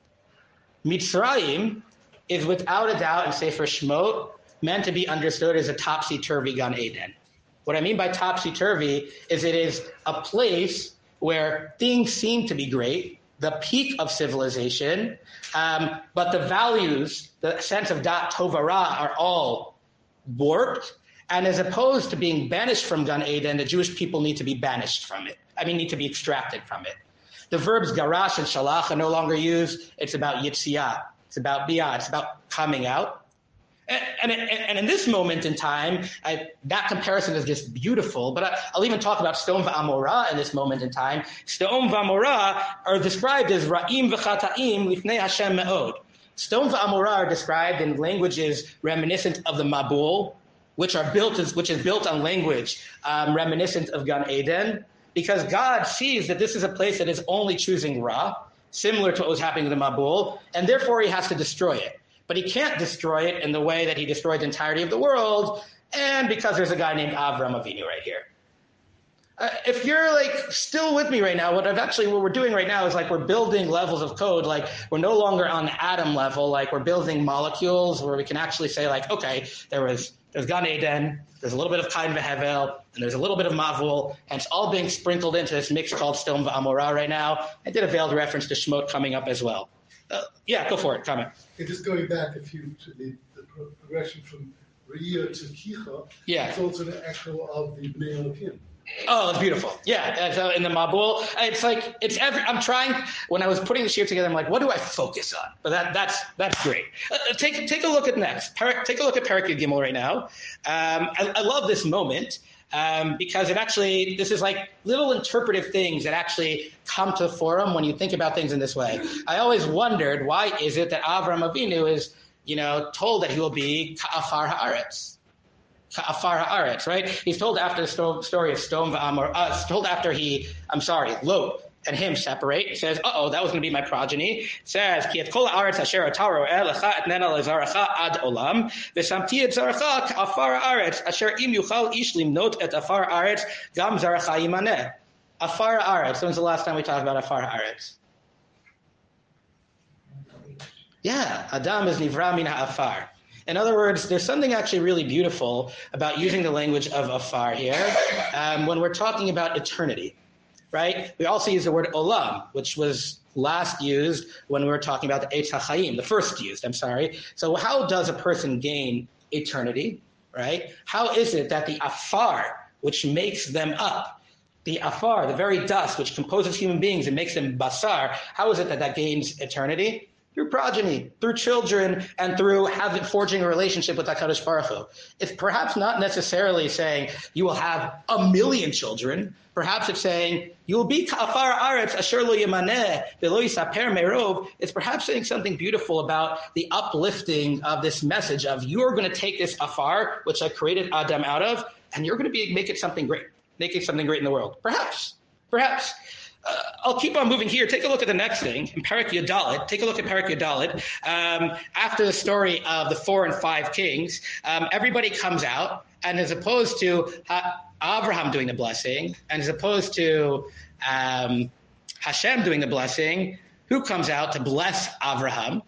Speaker 1: Mitzrayim is without a doubt in Sefer Shemot meant to be understood as a topsy-turvy Gan Eden. What I mean by topsy-turvy is it is a place where things seem to be great, the peak of civilization, um, but the values, the sense of dat tovara are all warped. And as opposed to being banished from Gan Eden, the Jewish people need to be banished from it. I mean, need to be extracted from it. The verbs garash and shalach are no longer used. It's about yitziyah. It's about biyah. It's about coming out. And, and, and in this moment in time, I, that comparison is just beautiful. But I, I'll even talk about Sodom v'Amorah in this moment in time. Sodom v'Amorah are described as ra'im v'chata'im lifnei Hashem me'od. Sodom v'Amorah are described in languages reminiscent of the Mabul, which are built as, which is built on language um, reminiscent of Gan Eden, because God sees that this is a place that is only choosing Ra, similar to what was happening to the Mabul, and therefore he has to destroy it. But he can't destroy it in the way that he destroyed the entirety of the world, and because there's a guy named Avram Avinu right here. Uh, if you're like still with me right now, what I've actually, what we're doing right now is like we're building levels of code. Like we're no longer on the atom level, like we're building molecules where we can actually say like, okay, there was there's Gan Eden, there's a little bit of Kain v'Hevel, and there's a little bit of Mavul, and it's all being sprinkled into this mix called Sodom v'Amorah right now. I did a veiled reference to Shemot coming up as well. Uh, yeah, go for it, comment.
Speaker 3: And just going back a few to the, the progression from Re'iyah to Kicha,
Speaker 1: yeah.
Speaker 3: It's also the echo of the Bnei Elohim.
Speaker 1: Oh, it's beautiful. Yeah, so in the Mabul, it's like, it's every, I'm trying, when I was putting the sheet together, I'm like, what do I focus on? But that that's that's great. Uh, take take a look at next. Take a look at Perek Yud Gimel right now. Um, I, I love this moment. Um, because it actually, this is like little interpretive things that actually come to the forum when you think about things in this way. I always wondered, why is it that Avram Avinu is, you know, told that he will be Ka'afar Haaretz? Ka'afar Haaretz, right? He's told after the sto- story of Sodom v'Amorah, uh, told after he, I'm sorry, Lot and him separate. He says, uh-oh, that was going to be my progeny. It says, Ki et kol haaretz asher ata ro'eh lecha etnena lezaracha ad olam, v'samti et zaracha ka'afar haaretz asher im yuchal ish limnot et afar haaretz gam zaracha yimaneh. Afar haaretz. When's the last time we talked about afar haaretz? Yeah, Adam is nivra min ha'afar. In other words, there's something actually really beautiful about using the language of afar here um, when we're talking about eternity. Right? We also use the word olam, which was last used when we were talking about the Eitz HaChaim, the first used, I'm sorry. So how does a person gain eternity, right? How is it that the afar, which makes them up, the afar, the very dust which composes human beings and makes them basar, how is it that that gains eternity? Through progeny, through children, and through having forging a relationship with HaKadosh Baruch Hu. It's perhaps not necessarily saying you will have a million children. Perhaps it's saying you will be ka'afar aretz asher lo yamaneh v'lo yisaper merov. It's perhaps saying something beautiful about the uplifting of this message of you're going to take this afar, which I created Adam out of, and you're going to be make it something great, make it something great in the world. Perhaps, perhaps. Uh, I'll keep on moving here. Take a look at the next thing. In Perek Yud Dalet, take a look at Perek Yud Dalet. Um, after the story of the four and five kings, um, everybody comes out, and as opposed to ha- Abraham doing the blessing, and as opposed to um, Hashem doing the blessing, who comes out to bless Abraham?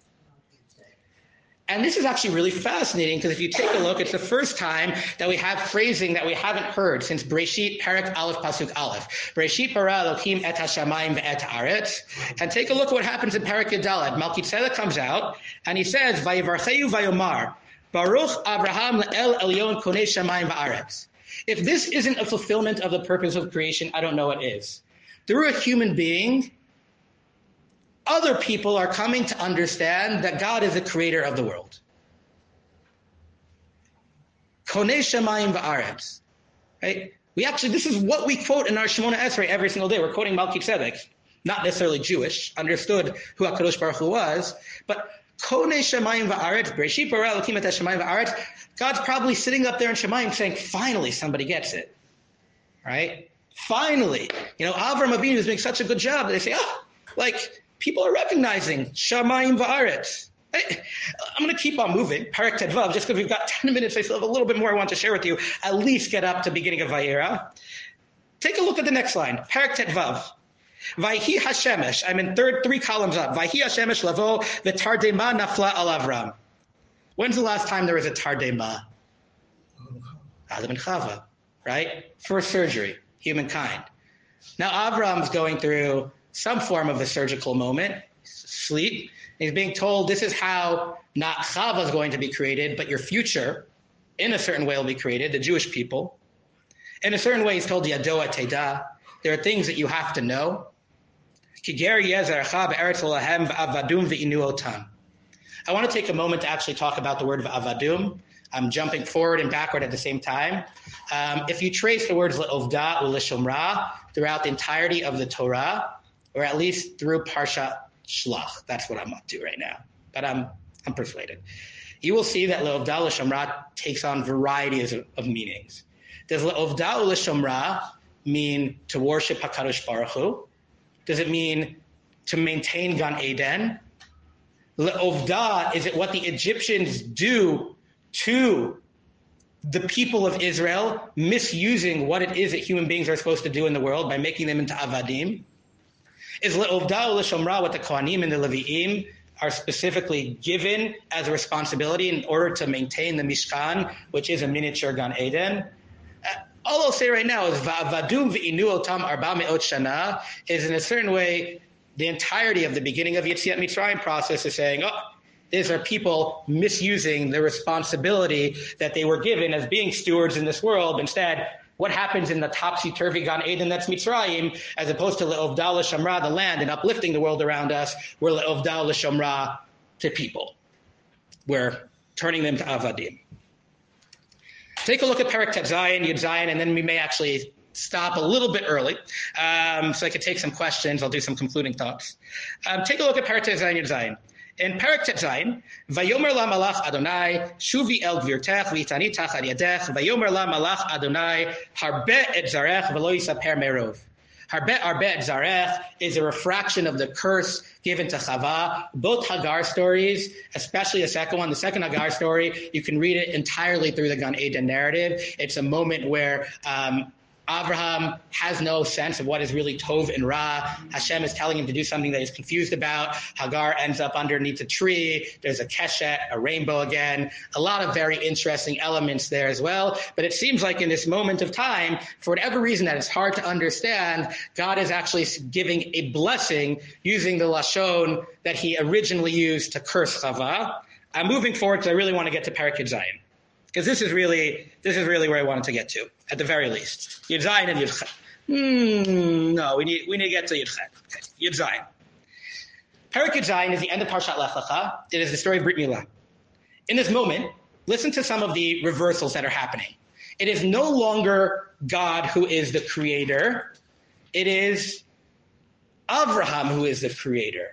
Speaker 1: And this is actually really fascinating because if you take a look, it's the first time that we have phrasing that we haven't heard since Breshit Perek Aleph Pasuk Aleph. Breshit bara Elokim et hashamayim ve'et haaretz. And take a look at what happens in Perek Yud Dalet. Melchizedek comes out and he says, Vayivarcheu vayomar, Baruch Abraham le'el elyon konei shamayim va'aretz. If this isn't a fulfillment of the purpose of creation, I don't know what is. Through a human being, other people are coming to understand that God is the creator of the world. Konei shamayim va'aretz. Right? We actually, this is what we quote in our Shemona Esrei every single day. We're quoting Melchizedek, not necessarily Jewish, understood who HaKadosh Baruch Hu was, but Konei Shemayim va'aretz, Bereshit bara Elokim et hashemayim va'aretz. God's probably sitting up there in Shemayim saying, finally, somebody gets it. Right? Finally. You know, Avram Avinu is doing such a good job that they say, oh, like, people are recognizing Shemayim va'aretz. Hey, I'm going to keep on moving. Parak Tedvav, just because we've got ten minutes, I still have a little bit more I want to share with you. At least get up to the beginning of Vayera. Take a look at the next line. Parak Tedvav. Vayhi Hashemesh. I'm in third, three columns up. Vayhi Hashemesh lavo v'tardema nafla al Avram. When's the last time there was a tardema? Adam and Chava, right? First surgery, humankind. Now Avram's going through some form of a surgical moment, sleep. He's being told this is how not Chava is going to be created, but your future, in a certain way, will be created, the Jewish people. In a certain way, he's told Yadoa Teda. There are things that you have to know. I want to take a moment to actually talk about the word of avadum. I'm jumping forward and backward at the same time. Um, if you trace the words le'ovda u'leshomra throughout the entirety of the Torah, or at least through Parshat Shlach. That's what I'm up to right now. But I'm I'm persuaded. You will see that Le'ovda L'Shomra takes on varieties of, of meanings. Does Le'ovda L'Shomra mean to worship HaKadosh Baruch Hu? Does it mean to maintain Gan Eden? Le'ovda, is it what the Egyptians do to the people of Israel, misusing what it is that human beings are supposed to do in the world by making them into avadim? Is le'ovda u'leshomra what the Kohanim and the Levi'im are specifically given as a responsibility in order to maintain the Mishkan, which is a miniature Gan Eden? Uh, all I'll say right now is va'avadum v'inu otam arba me'ot shana is in a certain way the entirety of the beginning of Yetziat Mitzrayim process is saying, oh, these are people misusing the responsibility that they were given as being stewards in this world. Instead, what happens in the topsy-turvy Gan Eden that's Mitzrayim, as opposed to Le'ovda L'Shomra, the land, and uplifting the world around us, we're Le'ovda L'Shomra to people. We're turning them to Avadim. Take a look at Perek Tet Zayin, Yud Zayin, and then we may actually stop a little bit early, um, so I could take some questions. I'll do some concluding thoughts. Um, take a look at Perek Tet Zayin, Yud Zayin. In Perek Tet Zayin, Vayomer la malach Adonai, Shuvi el gvirtech, v'itani tachad yadech, Vayomer la malach Adonai, Harbe et zarech, v'lo yisaper merov. Harbe, Harbe et zarech is a refraction of the curse given to Chava. Both Hagar stories, especially the second one, the second Hagar story, you can read it entirely through the Gan Eden narrative. It's a moment where um, Abraham has no sense of what is really Tov and Ra. Hashem is telling him to do something that he's confused about. Hagar ends up underneath a tree. There's a keshet, a rainbow again. A lot of very interesting elements there as well. But it seems like in this moment of time, for whatever reason that it's hard to understand, God is actually giving a blessing using the Lashon that he originally used to curse Chava. I'm moving forward because I really want to get to Perek Yud Zayin. Because this is really, this is really where I wanted to get to, at the very least. Yud Zayin and Yud Chet. Hmm, no, we need, we need to get to Yud Chet. Okay. Yud Zayin. Perek Yud Zayin is the end of Parshat Lech Lecha. It is the story of Brit Milah. In this moment, listen to some of the reversals that are happening. It is no longer God who is the creator. It is Avraham who is the creator.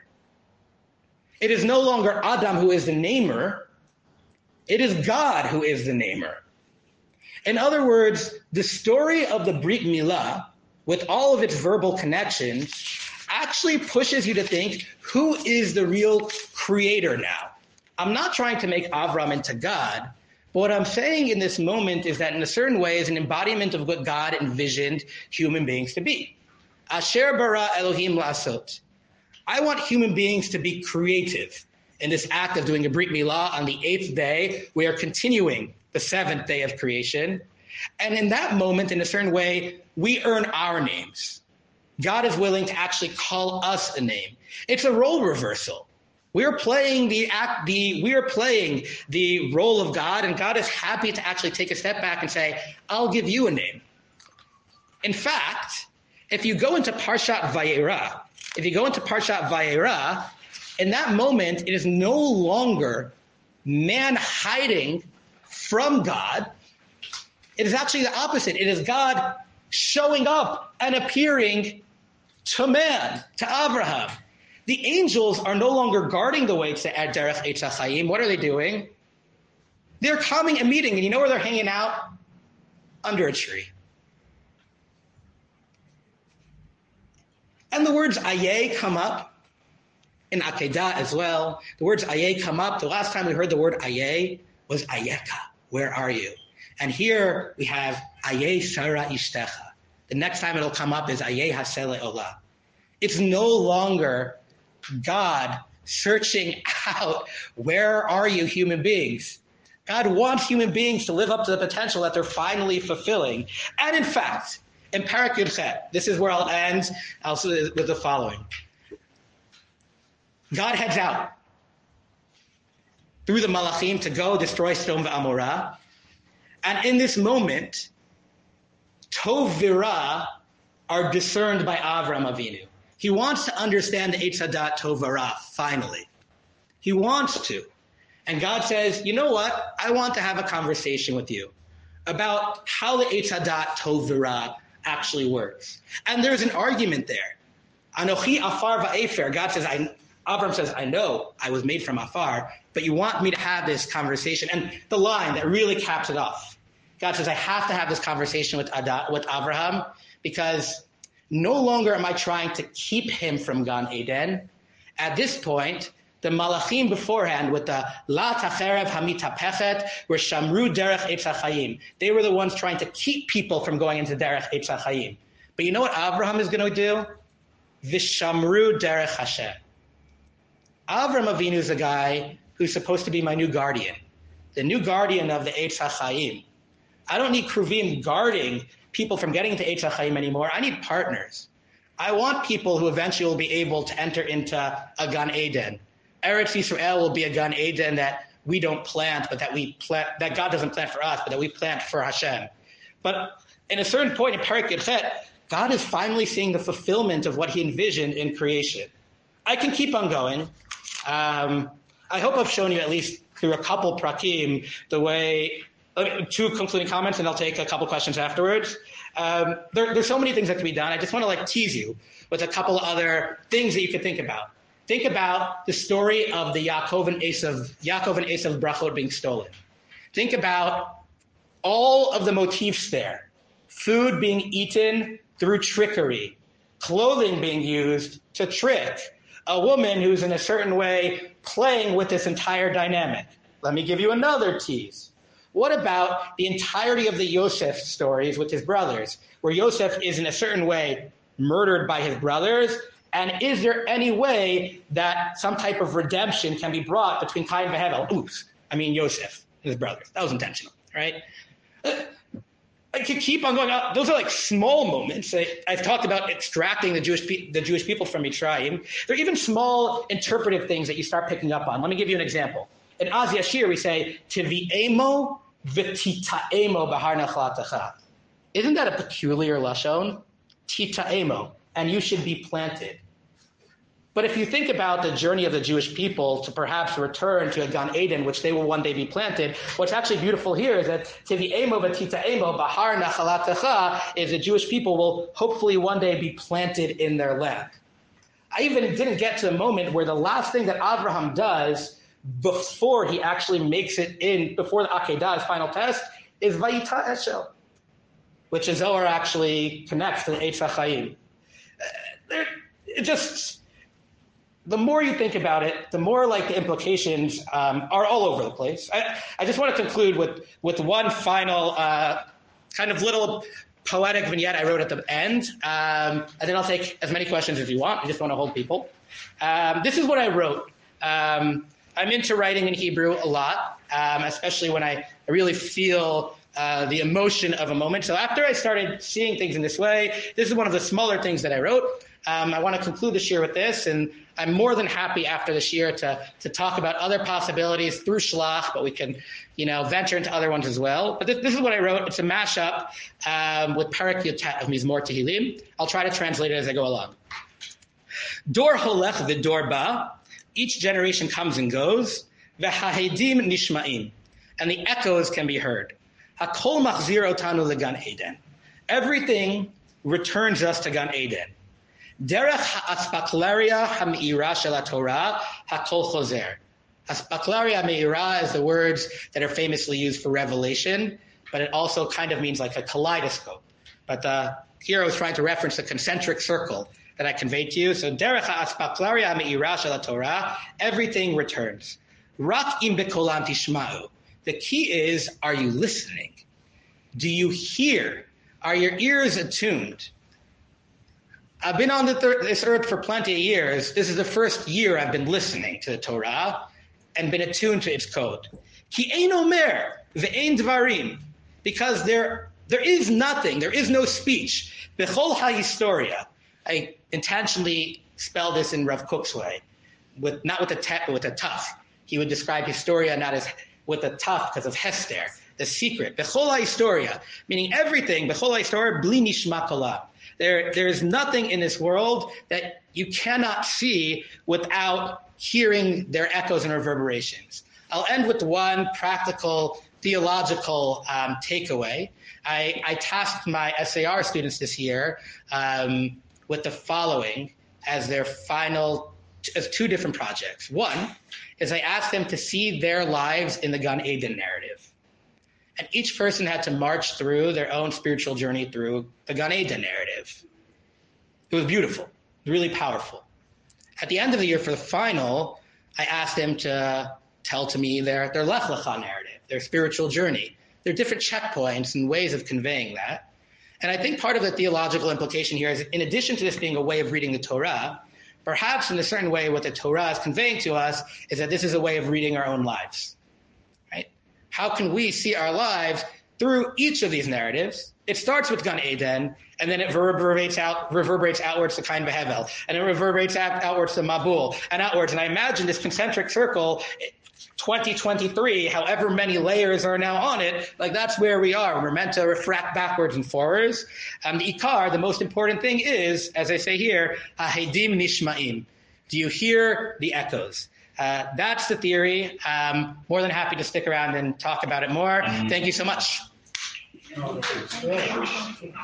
Speaker 1: It is no longer Adam who is the namer. It is God who is the namer. In other words, the story of the Brit Milah, with all of its verbal connections, actually pushes you to think, who is the real creator now? I'm not trying to make Avram into God, but what I'm saying in this moment is that in a certain way is an embodiment of what God envisioned human beings to be. Asher bara Elohim la'asot. I want human beings to be creative. In this act of doing a Brit Milah on the eighth day, we are continuing the seventh day of creation. And in that moment, in a certain way, we earn our names. God is willing to actually call us a name. It's a role reversal. We're playing the act, the we're playing the role of God, and God is happy to actually take a step back and say, I'll give you a name. In fact, if you go into Parshat Vayera, if you go into Parshat Vayera, in that moment, it is no longer man hiding from God. It is actually the opposite. It is God showing up and appearing to man, to Abraham. The angels are no longer guarding the way to Derech Eitz HaChaim. What are they doing? They're coming and meeting, and you know where they're hanging out? Under a tree. And the words Ayeh come up in Akedah as well. The words Ayeh come up. The last time we heard the word Ayeh was Ayeka. Where are you? And here we have Ayeh Sarah Ishtecha. The next time it'll come up is Ayeh Hasele Olah. It's no longer God searching out, where are you, human beings? God wants human beings to live up to the potential that they're finally fulfilling. And in fact, in Parak Yud Chet, this is where I'll end also with the following. God heads out through the Malachim to go destroy Sodom and Amorah. And in this moment, Tov V'Ra are discerned by Avram Avinu. He wants to understand the Eitz Hadat Tov V'Ra, finally. He wants to. And God says, you know what? I want to have a conversation with you about how the Eitz Hadat Tov V'Ra actually works. And there's an argument there. Anochi Afar Va'efer. God says, I, Avram says, I know I was made from Afar, but you want me to have this conversation. And the line that really caps it off. God says, I have to have this conversation with Ada, with Abraham, because no longer am I trying to keep him from Gan Eden. At this point, the Malachim beforehand with the La Tacherev Hamitapechet were Shamru Derech Eitz HaChaim. They were the ones trying to keep people from going into Derech Eitz HaChaim. But you know what Abraham is going to do? Vishamru Derech Hashem. Avram Avinu is a guy who's supposed to be my new guardian, the new guardian of the Eitz HaChaim. I don't need Kruvim guarding people from getting into Eitz HaChaim anymore. I need partners. I want people who eventually will be able to enter into a Gan Eden. Eretz Yisrael will be a Gan Eden that we don't plant, but that we plant, that God doesn't plant for us, but that we plant for Hashem. But in a certain point in Parak Yud Chet, God is finally seeing the fulfillment of what he envisioned in creation. I can keep on going. Um, I hope I've shown you at least through a couple prakim the way. Two concluding comments, and I'll take a couple questions afterwards. Um, there, there's so many things that can be done. I just want to like tease you with a couple other things that you could think about. Think about the story of the Yaakov and Esav, Yaakov and Esav's brachot being stolen. Think about all of the motifs there. Food being eaten through trickery. Clothing being used to trick. A woman who's in a certain way playing with this entire dynamic. Let me give you another tease. What about the entirety of the Yosef stories with his brothers, where Yosef is in a certain way murdered by his brothers? And is there any way that some type of redemption can be brought between Cain and Hevel? Oops, I mean Yosef and his brothers. That was intentional, right? I could keep on going out. Those are like small moments. I, I've talked about extracting the Jewish pe- the Jewish people from Mitzrayim. There are even small interpretive things that you start picking up on. Let me give you an example. In Az Yashir, we say, Tivi'emo v'tita'emo b'har nachlatecha. Isn't that a peculiar lashon? Tita'emo, and you should be planted. But if you think about the journey of the Jewish people to perhaps return to a Gan Eden, which they will one day be planted, what's actually beautiful here is that Tivi'emo v'tita'emo b'har nachlatecha is the Jewish people will hopefully one day be planted in their land. I even didn't get to the moment where the last thing that Abraham does before he actually makes it in, before the Akedah, his final test, is Vayita Eshel, which is Zohar actually connects to the Eitz HaChaim. Uh, it just, the more you think about it, the more like the implications um, are all over the place. I, I just want to conclude with, with one final uh, kind of little poetic vignette I wrote at the end, um, and then I'll take as many questions as you want. I just want to hold people. Um, this is what I wrote. Um, I'm into writing in Hebrew a lot, um, especially when I really feel uh, the emotion of a moment. So after I started seeing things in this way, this is one of the smaller things that I wrote. Um, I want to conclude this year with this, and I'm more than happy after this year to to talk about other possibilities through Shlach, but we can, you know, venture into other ones as well. But this, this is what I wrote. It's a mashup um, with Parak Yotet of Mizmor Tehillim. I'll try to translate it as I go along. Dor holech v'dor ba. Each generation comes and goes. V'hahedim nishma'im. And the echoes can be heard. Hakol machzir otanu legan Eden. Everything returns us to Gan Eden. Derech ha'aspaklaria ha'me'ira shel haTorah ha'kol chozer. Aspaklaria me'ira is the words that are famously used for revelation, but it also kind of means like a kaleidoscope. But uh, here I was trying to reference the concentric circle that I conveyed to you. So derech ha'aspaklaria me'ira shel haTorah, everything returns. Rak im bekolam tishma'u. The key is, are you listening? Do you hear? Are your ears attuned? I've been on the thir- this earth for plenty of years. This is the first year I've been listening to the Torah and been attuned to its code. Ki ein omer ve'ein dvarim. Because there, there is nothing, there is no speech. Bechol ha'historia. I intentionally spell this in Rav Kook's way, with not with a te, but with a taf. He would describe historia not as with a taf because of Hester, the secret. Bechol ha'historia, meaning everything. Bechol ha'historia bli nishma kolam. There, there is nothing in this world that you cannot see without hearing their echoes and reverberations. I'll end with one practical theological um, takeaway. I, I tasked my S A R students this year um, with the following as their final, as two different projects. One is I asked them to see their lives in the Gan Eden narrative. And each person had to march through their own spiritual journey through the Gan Eden narrative. It was beautiful, really powerful. At the end of the year for the final, I asked them to tell to me their, their Lech Lecha narrative, their spiritual journey. There are different checkpoints and ways of conveying that. And I think part of the theological implication here is, in addition to this being a way of reading the Torah, perhaps in a certain way what the Torah is conveying to us is that this is a way of reading our own lives. How can we see our lives through each of these narratives? It starts with Gan Eden, and then it reverberates out, reverberates outwards to Kain Vehevel, and it reverberates out, outwards to Mabul, and outwards. And I imagine this concentric circle, twenty twenty-three, however many layers are now on it, like that's where we are. We're meant to refract backwards and forwards. Um, the Ikar, the most important thing is, as I say here, Hahedim Nishma'im. Do you hear the echoes? Uh, that's the theory. Um, more than happy to stick around and talk about it more. Thank you so much.